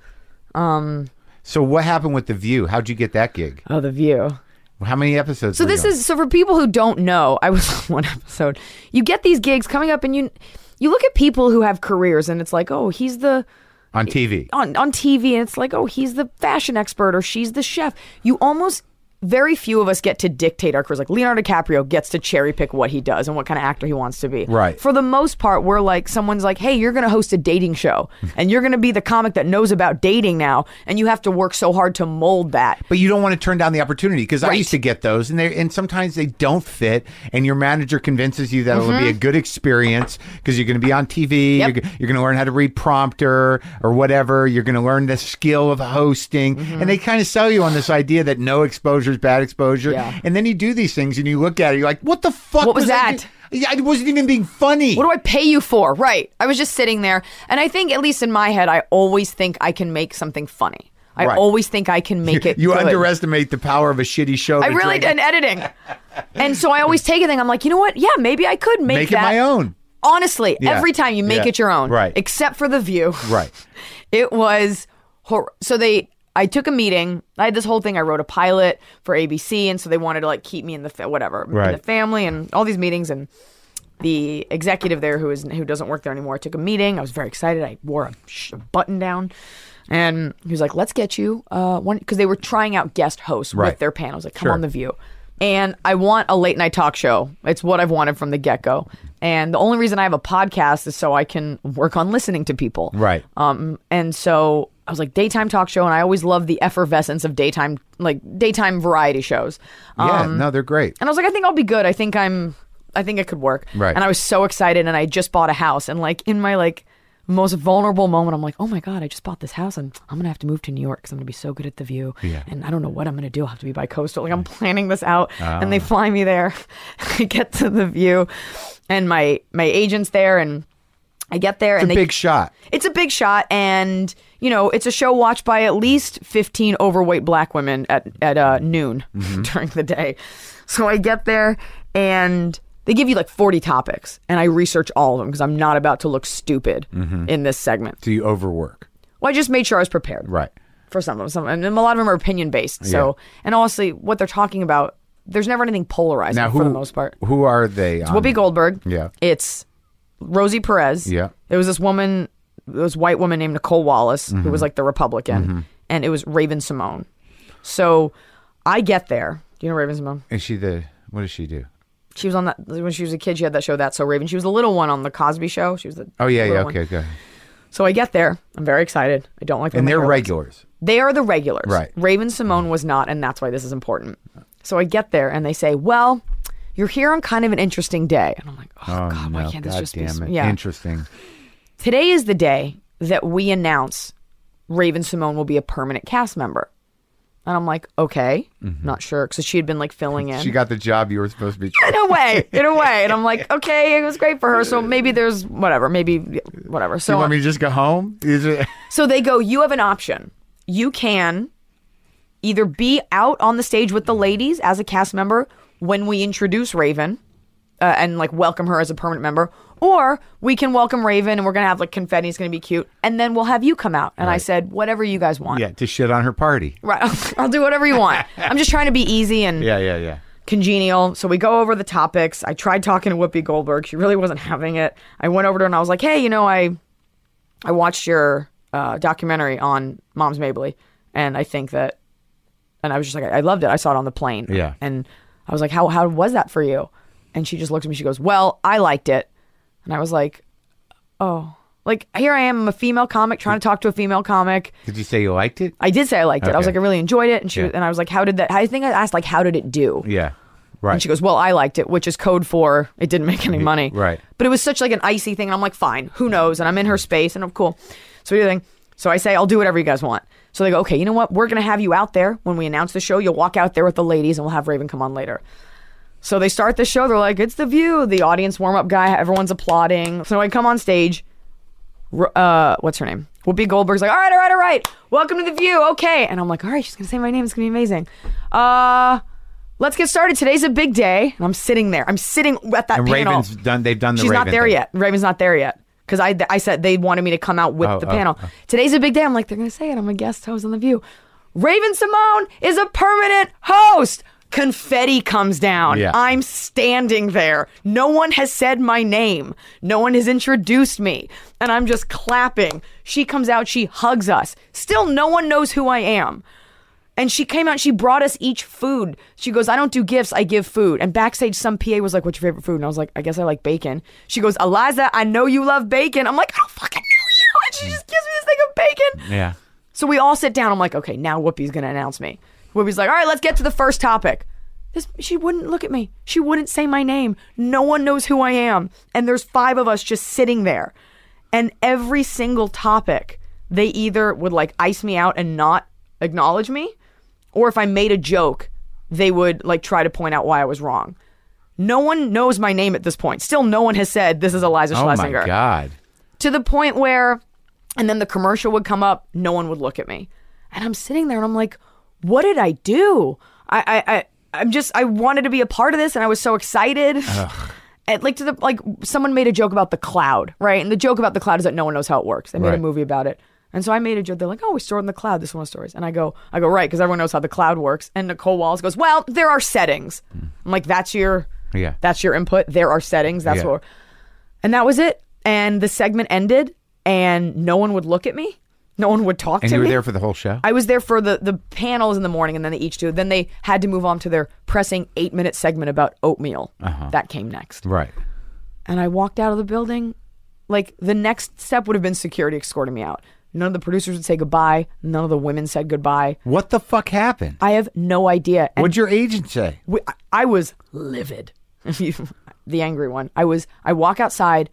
Um, so what happened with The View? How'd you get that gig? Oh, The View. How many episodes? So were this you on? is so for people who don't know, I was on one episode. You get these gigs coming up, and you you look at people who have careers, and it's like, oh, he's the on T V. On on T V, and it's like, oh, he's the fashion expert, or she's the chef. You almost very few of us get to dictate our careers. Like Leonardo DiCaprio gets to cherry pick what he does and what kind of actor he wants to be. Right. For the most part, we're like, someone's like, hey, you're going to host a dating show and you're going to be the comic that knows about dating now. And you have to work so hard to mold that. But you don't want to turn down the opportunity because Right. I used to get those and they and sometimes they don't fit and your manager convinces you that it'll be a good experience because you're going to be on T V. Yep. You're, you're going to learn how to read prompter or whatever. You're going to learn the skill of hosting. And they kind of sell you on this idea that no exposure is bad exposure. Yeah. And then you do these things and you look at it, you're like, what the fuck What was I that? do- Yeah, I wasn't even being funny. What do I pay you for? Right. I was just sitting there. And I think, at least in my head, I always think I can make something funny. I Right. always think I can make it you good. underestimate the power of a shitty show. I to really drag- did in editing. And so I always take a thing. I'm like, you know what? Yeah, maybe I could make, Make it that. my own. Honestly, Yeah. every time you make Yeah. it your own. Right. Except for The View. Right. It was hor- so they I took a meeting. I had this whole thing. I wrote a pilot for A B C, and so they wanted to like keep me in the fa- whatever Right. in the family and all these meetings. And the executive there, who is who doesn't work there anymore, took a meeting. I was very excited. I wore a, sh- a button down, and he was like, "Let's get you uh, one," because they were trying out guest hosts Right. with their panels. Like, come Sure. on The View. And I want a late night talk show. It's what I've wanted from the get go. And the only reason I have a podcast is so I can work on listening to people. Right. Um, and so I was like, daytime talk show, and I always love the effervescence of daytime, like daytime variety shows. Yeah, Um, no, they're great. and I was like, I think I'll be good. I think I'm, I think it could work. Right. And I was so excited, and I just bought a house, and like in my like most vulnerable moment, I'm like, oh my God, I just bought this house, and I'm gonna have to move to New York because I'm gonna be so good at The View. Yeah. And I don't know what I'm gonna do. I'll have to be bi-coastal. Like I'm planning this out, and Ah. they fly me there. I get to The View, and my my agent's there, and I get there, It's and a they big shot. it's a big shot, and you know it's a show watched by at least fifteen overweight black women at at uh, noon during the day. So I get there, and they give you like forty topics, and I research all of them because I'm not about to look stupid in this segment. So you overwork. Well, I just made sure I was prepared Right. for some of them, some, and a lot of them are opinion based. So, and honestly, what they're talking about, there's never anything polarizing Now, who, for the most part. who are they? on? Whoopi Goldberg. Yeah. It's Rosie Perez. Yeah. There was this woman, this white woman named Nicole Wallace, who was like the Republican, and it was Raven Simone. So I get there. Do you know Raven Simone? Is she the, what does she do? She was on that, when she was a kid, she had that show, That's So Raven. She was the little one on the Cosby Show. She was the Oh, yeah, little yeah. one. Okay, good. So I get there. I'm very excited. I don't like And my they're hair looks. regulars. They are the regulars. Right. Raven Simone was not, and that's why this is important. So I get there, and they say, well, you're here on kind of an interesting day. And I'm like, oh, Oh, God, no. why can't this God just be... damn sm- it. Yeah. Interesting. Today is the day that we announce Raven Simone will be a permanent cast member. And I'm like, okay, not sure. Because she had been like filling in. She got the job you were supposed to be. in a way, in a way. And I'm like, okay, it was great for her. So maybe there's whatever, maybe whatever. You So, want me to just go home? Is it? so they go, you have an option. You can either be out on the stage with the ladies as a cast member when we introduce Raven uh, and like welcome her as a permanent member, or we can welcome Raven and we're going to have like confetti. It's going to be cute. And then we'll have you come out. And I Right. said, whatever you guys want. Yeah, to shit on her party. Right. I'll do whatever you want. I'm just trying to be easy and Yeah, yeah, yeah. congenial. So we go over the topics. I tried talking to Whoopi Goldberg. She really wasn't having it. I went over to her and I was like, hey, you know, I I watched your uh, documentary on Moms Mabley, and I think that, and I was just like, I loved it. I saw it on the plane. Yeah. And I was like, how how was that for you? And she just looked at me. She goes, well, I liked it. And I was like, oh. Like, here I am. I'm a female comic trying to talk to a female comic. Did you say you liked it? I did say I liked it. I was Okay. like, I really enjoyed it. And she Yeah. and I was like, how did that, I think I asked, like, how did it do? Yeah. Right. And she goes, well, I liked it, which is code for it didn't make any money. Right. But it was such like an icy thing. And I'm like, fine, who knows? And I'm in her space and I'm cool. So we do the thing. So I say, I'll do whatever you guys want. So they go, okay, you know what? We're going to have you out there when we announce the show. You'll walk out there with the ladies and we'll have Raven come on later. So they start the show. They're like, it's The View. The audience warm up guy. Everyone's applauding. So I come on stage. Uh, what's her name? Whoopi Goldberg's like, all right, all right, all right. Welcome to The View. Okay. And I'm like, all right, she's going to say my name. It's going to be amazing. Uh, let's get started. Today's a big day. And I'm sitting there. I'm sitting at that And panel. Raven's done. They've done the She's Raven not there thing. yet. Raven's not there yet. Because I, I said they wanted me to come out with Oh, the oh, panel. oh. Today's a big day. I'm like, they're going to say it. I'm a guest host on The View. Raven Simone is a permanent host. Confetti comes down. Yeah. I'm standing there. No one has said my name. No one has introduced me. And I'm just clapping. She comes out. She hugs us. Still, no one knows who I am. And she came out, she brought us each food. She goes, I don't do gifts, I give food. And backstage, some P A was like, what's your favorite food? And I was like, I guess I like bacon. She goes, Eliza, I know you love bacon. I'm like, I don't fucking know you. And she just gives me this thing of bacon. Yeah. So we all sit down. I'm like, okay, now Whoopi's going to announce me. Whoopi's like, all right, let's get to the first topic. This, she wouldn't look at me. She wouldn't say my name. No one knows who I am. And there's five of us just sitting there. And every single topic, they either would like ice me out and not acknowledge me, or if I made a joke, they would like try to point out why I was wrong. No one knows my name at this point. Still, no one has said this is Eliza Oh Schlesinger. my God. To the point where, and then the commercial would come up, no one would look at me. And I'm sitting there and I'm like, what did I do? I, I, I I'm just, I wanted to be a part of this and I was so excited. And like to the, like someone made a joke about the cloud, right? And the joke about the cloud is that no one knows how it works. They made Right. a movie about it. And so I made a joke. They're like, oh, we stored in the cloud. This is one of the stories. And I go, I go, right, because everyone knows how the cloud works. And Nicole Wallace goes, well, there are settings. I'm like, that's your, Yeah. that's your input. There are settings. That's Yeah. what, and that was it. And the segment ended and no one would look at me. No one would talk And to you me. were there for the whole show? I was there for the, the panels in the morning, and then they each do. Then they had to move on to their pressing eight minute segment about oatmeal. Uh-huh. That came next. Right. And I walked out of the building. Like the next step would have been security escorting me out. None of the producers would say goodbye. None of the women said goodbye. What the fuck happened? I have no idea. And What'd your agent say? we, I was livid. The angry one. I was. I walk outside.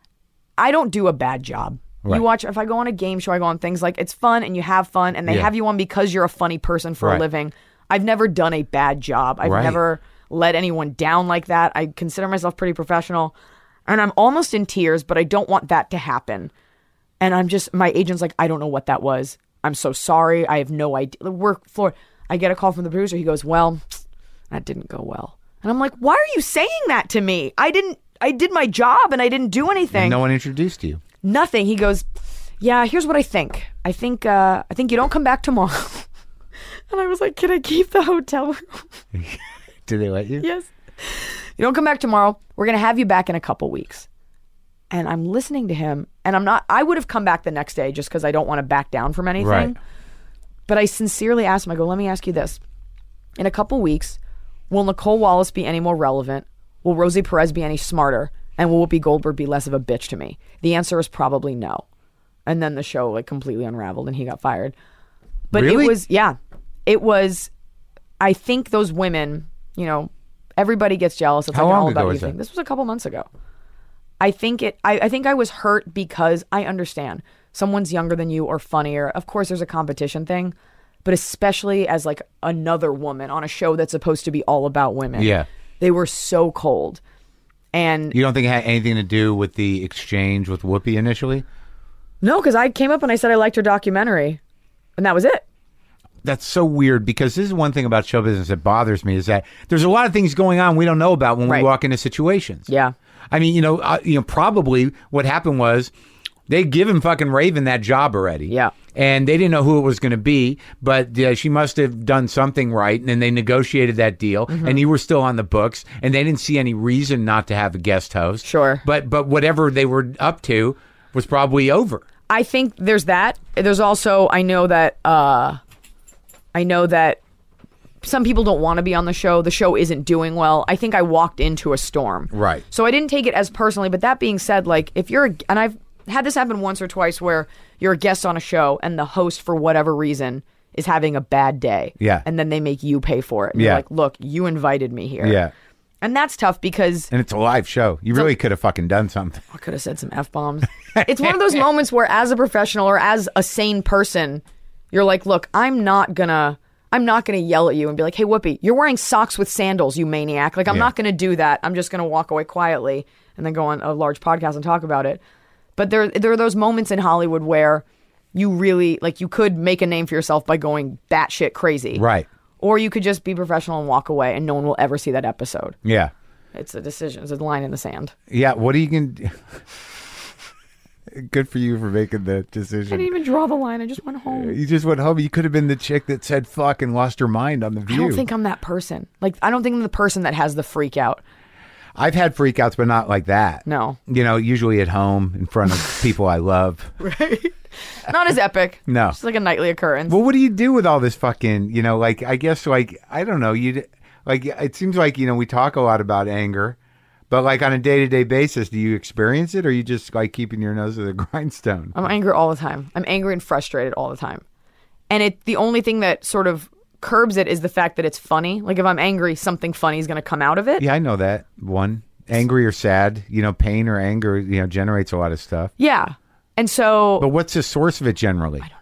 I don't do a bad job. Right. You watch, if I go on a game show, I go on things like it's fun and you have fun and they Yeah. have you on because you're a funny person for Right. a living. I've never done a bad job. I've Right. never let anyone down like that. I consider myself pretty professional and I'm almost in tears, but I don't want that to happen. And I'm just, my agent's like, I don't know what that was. I'm so sorry. I have no idea. We're floor. I get a call from the producer. He goes, well, that didn't go well. And I'm like, why are you saying that to me? I didn't, I did my job and I didn't do anything. And no one introduced you. Nothing. He goes, yeah, here's what I think. I think uh, I think you don't come back tomorrow. And I was like, can I keep the hotel room? Did they let you? Yes. You don't come back tomorrow. We're going to have you back in a couple weeks. And I'm listening to him. And I'm not, I would have come back the next day just because I don't want to back down from anything. Right. But I sincerely asked him, I go, let me ask you this. In a couple weeks, will Nicole Wallace be any more relevant? Will Rosie Perez be any smarter? And will Whoopi Goldberg be less of a bitch to me? The answer is probably no. And then the show like completely unraveled and he got fired. But Really? it was, yeah, it was, I think those women, you know, everybody gets jealous. It's How like an long all ago about was you thing. that? This was a couple months ago. I think it, I, I think I was hurt because I understand someone's younger than you or funnier. Of course there's a competition thing, but especially as like another woman on a show that's supposed to be all about women. Yeah. They were so cold. And You don't think it had anything to do with the exchange with Whoopi initially? no, because I came up and I said I liked her documentary, and that was it. That's so weird because this is one thing about show business that bothers me is that there's a lot of things going on we don't know about when Right. we walk into situations. Yeah. I mean, you know, uh, you know, probably what happened was they'd given fucking Raven that job already. Yeah. And they didn't know who it was going to be, but uh, she must have done something right. And then they negotiated that deal, Mm-hmm. and you were still on the books, and they didn't see any reason not to have a guest host. Sure. But but whatever they were up to was probably over. I think there's that. There's also, I know that, uh, I know that some people don't want to be on the show. The show isn't doing well. I think I walked into a storm. Right. So I didn't take it as personally, but that being said, like if you're, a, and I've had this happen once or twice where you're a guest on a show and the host, for whatever reason, is having a bad day. Yeah. And then they make you pay for it. And Yeah. You're like, look, you invited me here. Yeah. And that's tough because And it's a live show. You really could have fucking done something. I could have said some F-bombs. It's one of those moments where as a professional or as a sane person, you're like, look, I'm not gonna, I'm not gonna yell at you and be like, hey, Whoopi, you're wearing socks with sandals, you maniac. Like, I'm Yeah. not gonna do that. I'm just gonna walk away quietly and then go on a large podcast and talk about it. But there, there are those moments in Hollywood where you really, like, you could make a name for yourself by going batshit crazy. Right. Or you could just be professional and walk away, and no one will ever see that episode. Yeah. It's a decision. It's a line in the sand. Yeah. What are you going to do? Good for you for making the I decision. didn't even draw the line. I just went home. You just went home. You could have been the chick that said fuck and lost her mind on The View. I don't think I'm that person. Like, I don't think I'm the person that has the freak out. I've had freakouts, but not like that. No. You know, usually at home in front of people I love. Right. Not as epic. No. Just like a nightly occurrence. Well, what do you do with all this fucking, you know, like, I guess, like, I don't know. You like, it seems like, you know, we talk a lot about anger, but like on a day-to-day basis, do you experience it, or are you just like keeping your nose to the grindstone? I'm angry all the time. I'm angry and frustrated all the time. And it the only thing that sort of curbs it is the fact that it's funny. Like, if I'm angry, something funny is going to come out of it. Yeah, I know that one. Angry or sad, you know, pain or anger, you know, generates a lot of stuff. Yeah. And so... But what's the source of it generally? I don't know.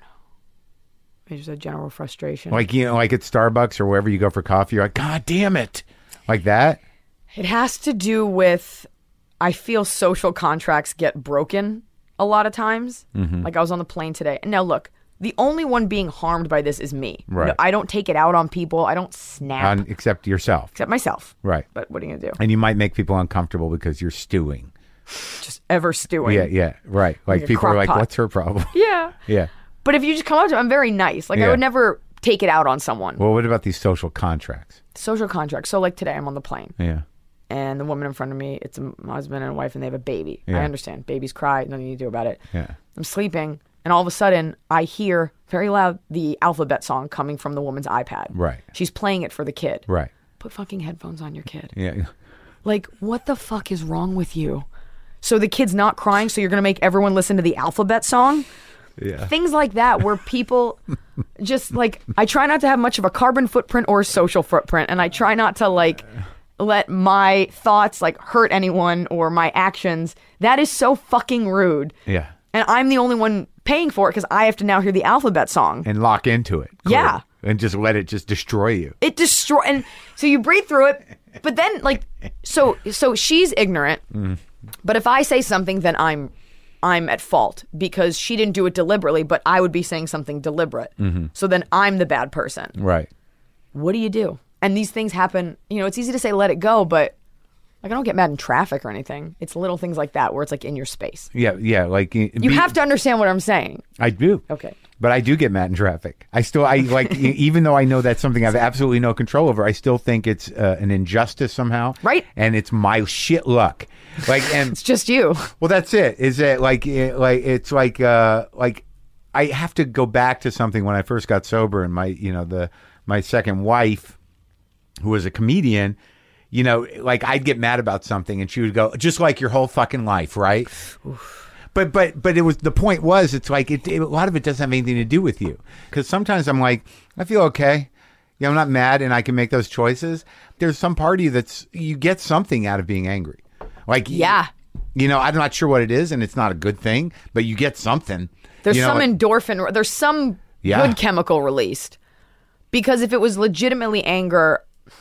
Maybe just a general frustration. Like, you know, like at Starbucks or wherever you go for coffee, you're like, God damn it. Like that? It has to do with, I feel social contracts get broken a lot of times. Mm-hmm. Like, I was on the plane today. And now look, the only one being harmed by this is me. Right. No, I don't take it out on people. I don't snap. On, except yourself. Except myself. Right. But what are you going to do? And you might make people uncomfortable because you're stewing. Just ever stewing. Yeah, yeah, right. Like, Like a people are crock like, pot. what's her problem? Yeah. Yeah. But if you just come up to me, I'm very nice. Like, Yeah. I would never take it out on someone. Well, what about these social contracts? Social contracts. So, like, today I'm on the plane. Yeah. And the woman in front of me, it's a husband and a wife, and they have a baby. Yeah. I understand. Babies cry. Nothing you do about it. Yeah. I'm sleeping, and all of a sudden, I hear very loud the alphabet song coming from the woman's iPad. Right. She's playing it for the kid. Right. Put fucking headphones on your kid. Yeah. Like, what the fuck is wrong with you? So the kid's not crying, so you're going to make everyone listen to the alphabet song? Yeah. Things like that where people just, like, I try not to have much of a carbon footprint or social footprint, and I try not to, like, let my thoughts, like, hurt anyone or my actions. That is so fucking rude. Yeah. And I'm the only one paying for it because I have to now hear the alphabet song. And lock into it. Yeah. Clearly. And just let it just destroy you. It destroy, and so you breathe through it, but then, like, so so she's ignorant. Mm. But if I say something, then I'm I'm at fault because she didn't do it deliberately, but I would be saying something deliberate. Mm-hmm. So then I'm the bad person. Right. What do you do? And these things happen, you know, it's easy to say let it go, but like, I don't get mad in traffic or anything. It's little things like that where it's like in your space. Yeah, yeah. Like You be, have to understand what I'm saying. I do. Okay. But I do get mad in traffic. I still, I like, e- even though I know that's something I have absolutely no control over, I still think it's uh, an injustice somehow. Right. And it's my shit luck. Like, and It's just you. well, that's it. Is it like, it, like it's like, uh, like I have to go back to something when I first got sober, and my, you know, the my second wife, who was a comedian, you know, like I'd get mad about something, and she would go, just like your whole fucking life, right? Oof. But but but it was the point was it's like it, it a lot of it doesn't have anything to do with you, because sometimes I'm like, I feel okay, you know, I'm not mad and I can make those choices. There's some part of you that's you get something out of being angry, like Yeah. you know, I'm not sure what it is, and it's not a good thing, but you get something. There's you know, some like- endorphin, there's some Yeah. good chemical released. Because if it was legitimately anger,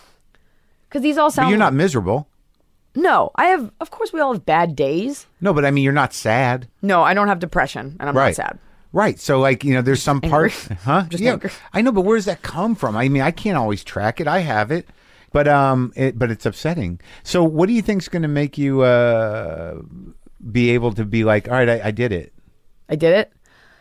because these all but sound. you're not miserable. No, I have. Of course, we all have bad days. No, but I mean, you're not sad. No, I don't have depression, and I'm Right. not sad. Right. So, like, you know, there's some angry. part, huh? Just yeah, angry. I know, but where does that come from? I mean, I can't always track it. I have it, but um, it, but it's upsetting. So, what do you think's going to make you uh be able to be like, all right, I, I did it? I did it.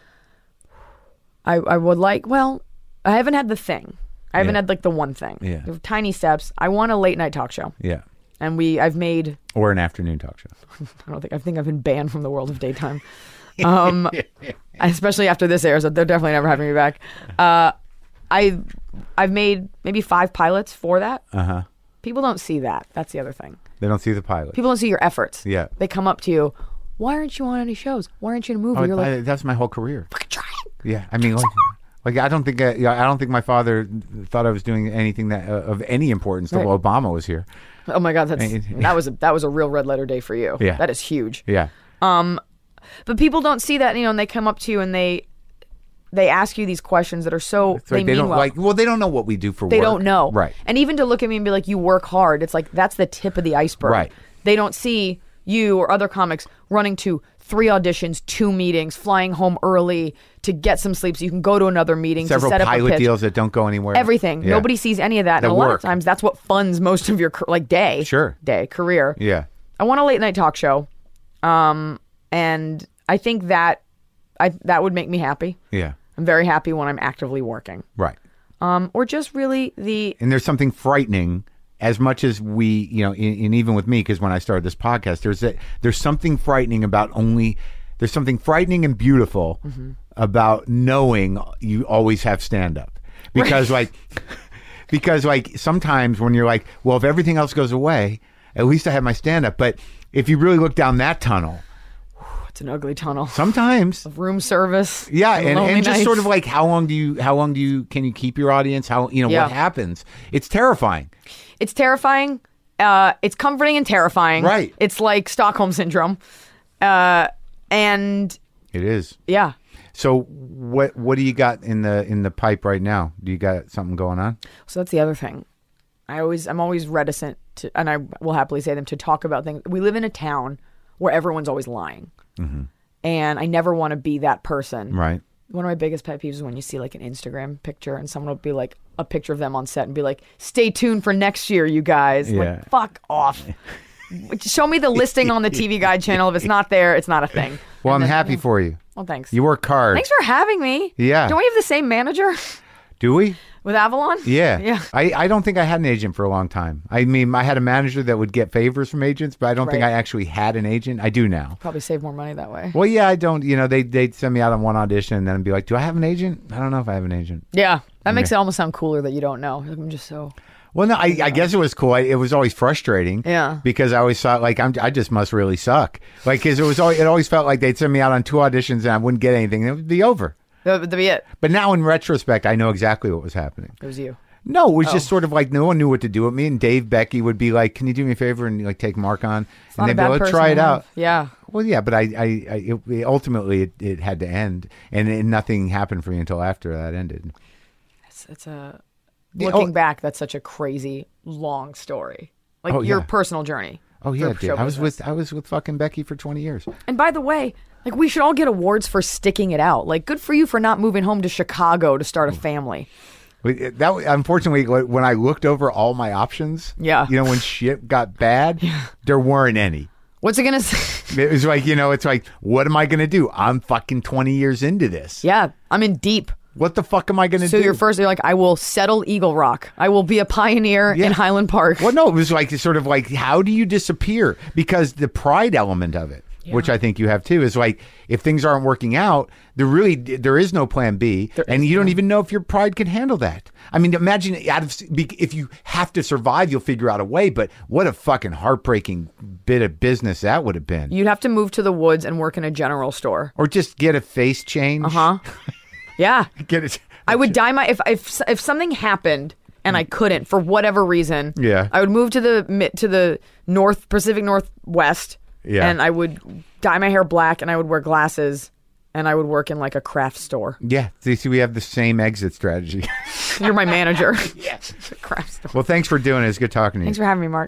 I I would like. Well, I haven't had the thing. I haven't Yeah. had like the one thing. Yeah. There are tiny steps. I want a late night talk show, Yeah. and we. I've made. Or an afternoon talk show. I don't think. I think I've been banned from the world of daytime. Um, especially after this airs, they're definitely never having me back. Uh, I, I've made maybe five pilots for that. Uh huh. People don't see that. That's the other thing. They don't see the pilot. People don't see your efforts. Yeah. They come up to you. Why aren't you on any shows? Why aren't you in a movie? Oh, You're like, I- that's my whole career. fucking trying. Yeah. I mean, like, like I don't think I, yeah, I don't think my father thought I was doing anything that uh, of any importance till Right. Obama was here. Oh my God, that's And- that was a, that was a real red letter day for you. Yeah. That is huge. Yeah. But people don't see that, you know, and they come up to you and they they ask you these questions that are so It's like they, they mean don't well. like. Well, they don't know what we do for They work. don't know. Right. And even to look at me and be like, you work hard, it's like that's the tip of the iceberg. Right. They don't see you or other comics running to three auditions, two meetings, flying home early to get some sleep so you can go to another meeting, Several to set up a pilot pitch. deals that don't go anywhere. Everything. Yeah. Nobody sees any of that. That and a lot work. of times that's what funds most of your car- like day. Sure. Day, career. Yeah. I want a late night talk show. Um, and I think that I that would make me happy. Yeah. I'm very happy when I'm actively working. Right. Um, or just really the And there's something frightening, as much as we, you know, and, and even with me, because when I started this podcast, there's a, there's something frightening about only, there's something frightening and beautiful mm-hmm. about knowing you always have stand up. Because right. like, because like sometimes when you're like, well, if everything else goes away, at least I have my stand up. But if you really look down that tunnel, it's an ugly tunnel. Sometimes of room service. Yeah, and, and just nights. sort of like how long do you how long do you can you keep your audience? How you know Yeah. what happens? It's terrifying. It's terrifying. Uh, it's comforting and terrifying. Right. It's like Stockholm syndrome. Uh, and It is. yeah. So what what do you got in the in the pipe right now? Do you got something going on? So that's the other thing. I always I'm always reticent to, and I will happily say them, to talk about things. We live in a town where everyone's always lying. Mm-hmm. And I never want to be that person. Right. One of my biggest pet peeves is when you see like an Instagram picture and someone will be like a picture of them on set and be like, stay tuned for next year, you guys. Yeah. Like, fuck off. Show me the listing on the T V Guide channel. If it's not there, it's not a thing. Well, And I'm then- happy for you. Well, thanks. You work hard. Thanks for having me. Yeah. Don't we have the same manager Do we? with Avalon? Yeah. Yeah. I, I don't think I had an agent for a long time. I mean, I had a manager that would get favors from agents, but I don't think Right. I actually had an agent. I do now. Probably save more money that way. Well, yeah, I don't. You know, they, they'd send me out on one audition and then be like, do I have an agent? I don't know if I have an agent. Yeah. That makes it almost sound cooler that you don't know. I'm just so... Well, no, I, I guess it was cool. I, it was always frustrating. Yeah. Because I always thought, like, I'm, I just must really suck. Like, because it was always, it always felt like they'd send me out on two auditions and I wouldn't get anything. And it would be over. That would be it. But now in retrospect, I know exactly what was happening. It was you. No, it was Oh. just sort of like no one knew what to do with me. And Dave Becky would be like, can you do me a favor and like take Mark on? It's and not a they'd bad be like, person try to it have. out. Yeah. Well, yeah, but I, I, I it, it- ultimately it, it had to end. And, and nothing happened for me until after that ended. It's, it's a... The- Looking oh- back, that's such a crazy, long story. Like Oh, your yeah. personal journey. Oh, yeah, for dude. show I was business. with I was with fucking Becky for twenty years. And by the way, like we should all get awards for sticking it out. Like, good for you for not moving home to Chicago to start a family. We- That unfortunately, when I looked over all my options, Yeah. you know, when shit got bad, there weren't any. What's it gonna say? It was like, you know, it's like, what am I going to do? I'm fucking twenty years into this. Yeah, I'm in deep. What the fuck am I going to So do? you're first, you're like, I will settle Eagle Rock. I will be a pioneer Yeah. in Highland Park. Well, no, it was like sort of like, how do you disappear? Because the pride element of it, which I think you have too, is like, if things aren't working out, there really there is no plan B, and you don't even know if your pride can handle that. I mean, imagine out of if you have to survive, you'll figure out a way. But what a fucking heartbreaking bit of business that would have been. You'd have to move to the woods and work in a general store. Or just get a face change. Uh huh. Yeah. Get it. I would dye my if if if something happened and I couldn't for whatever reason. Yeah. I would move to the mid to the North Pacific Northwest. Yeah. And I would dye my hair black and I would wear glasses and I would work in like a craft store. Yeah. So you see, we have the same exit strategy. You're my manager. Yes. Craft store. Well, thanks for doing it. It's good talking to you. Thanks for having me, Mark.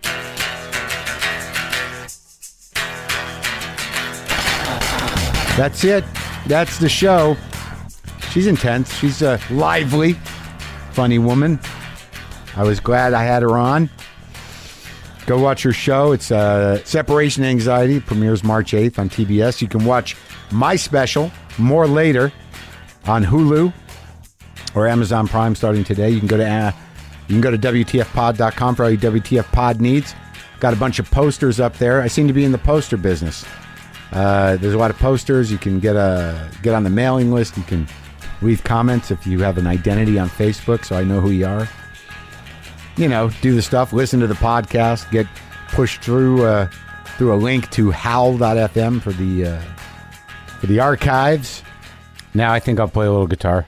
That's it. That's the show. She's intense. She's a lively, funny woman. I was glad I had her on. Go watch her show. It's uh, Separation Anxiety. It premieres March eighth on T B S. You can watch my special, More Later, on Hulu or Amazon Prime starting today. You can go to uh, you can go to W T F pod dot com for all your W T F pod needs. Got a bunch of posters up there. I seem to be in the poster business. Uh, there's a lot of posters. You can get a get on the mailing list. You can leave comments if you have an identity on Facebook, so I know who you are. You know, do the stuff. Listen to the podcast. Get pushed through uh, through a link to howl dot f m for the uh, for the archives. Now I think I'll play a little guitar.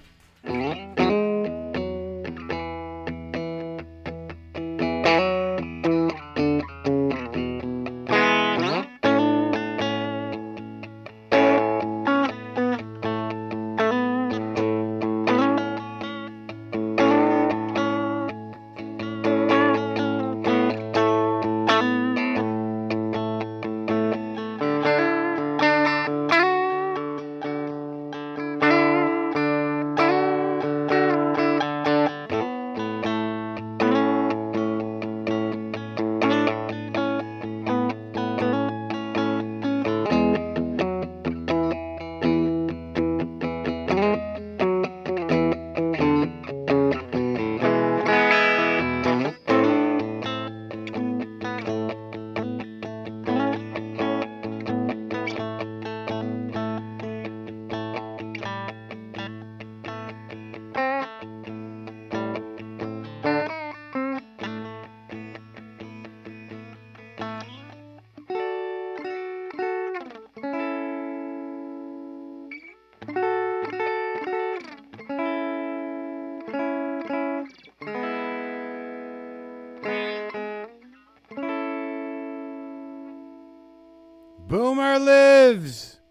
Boomer lives!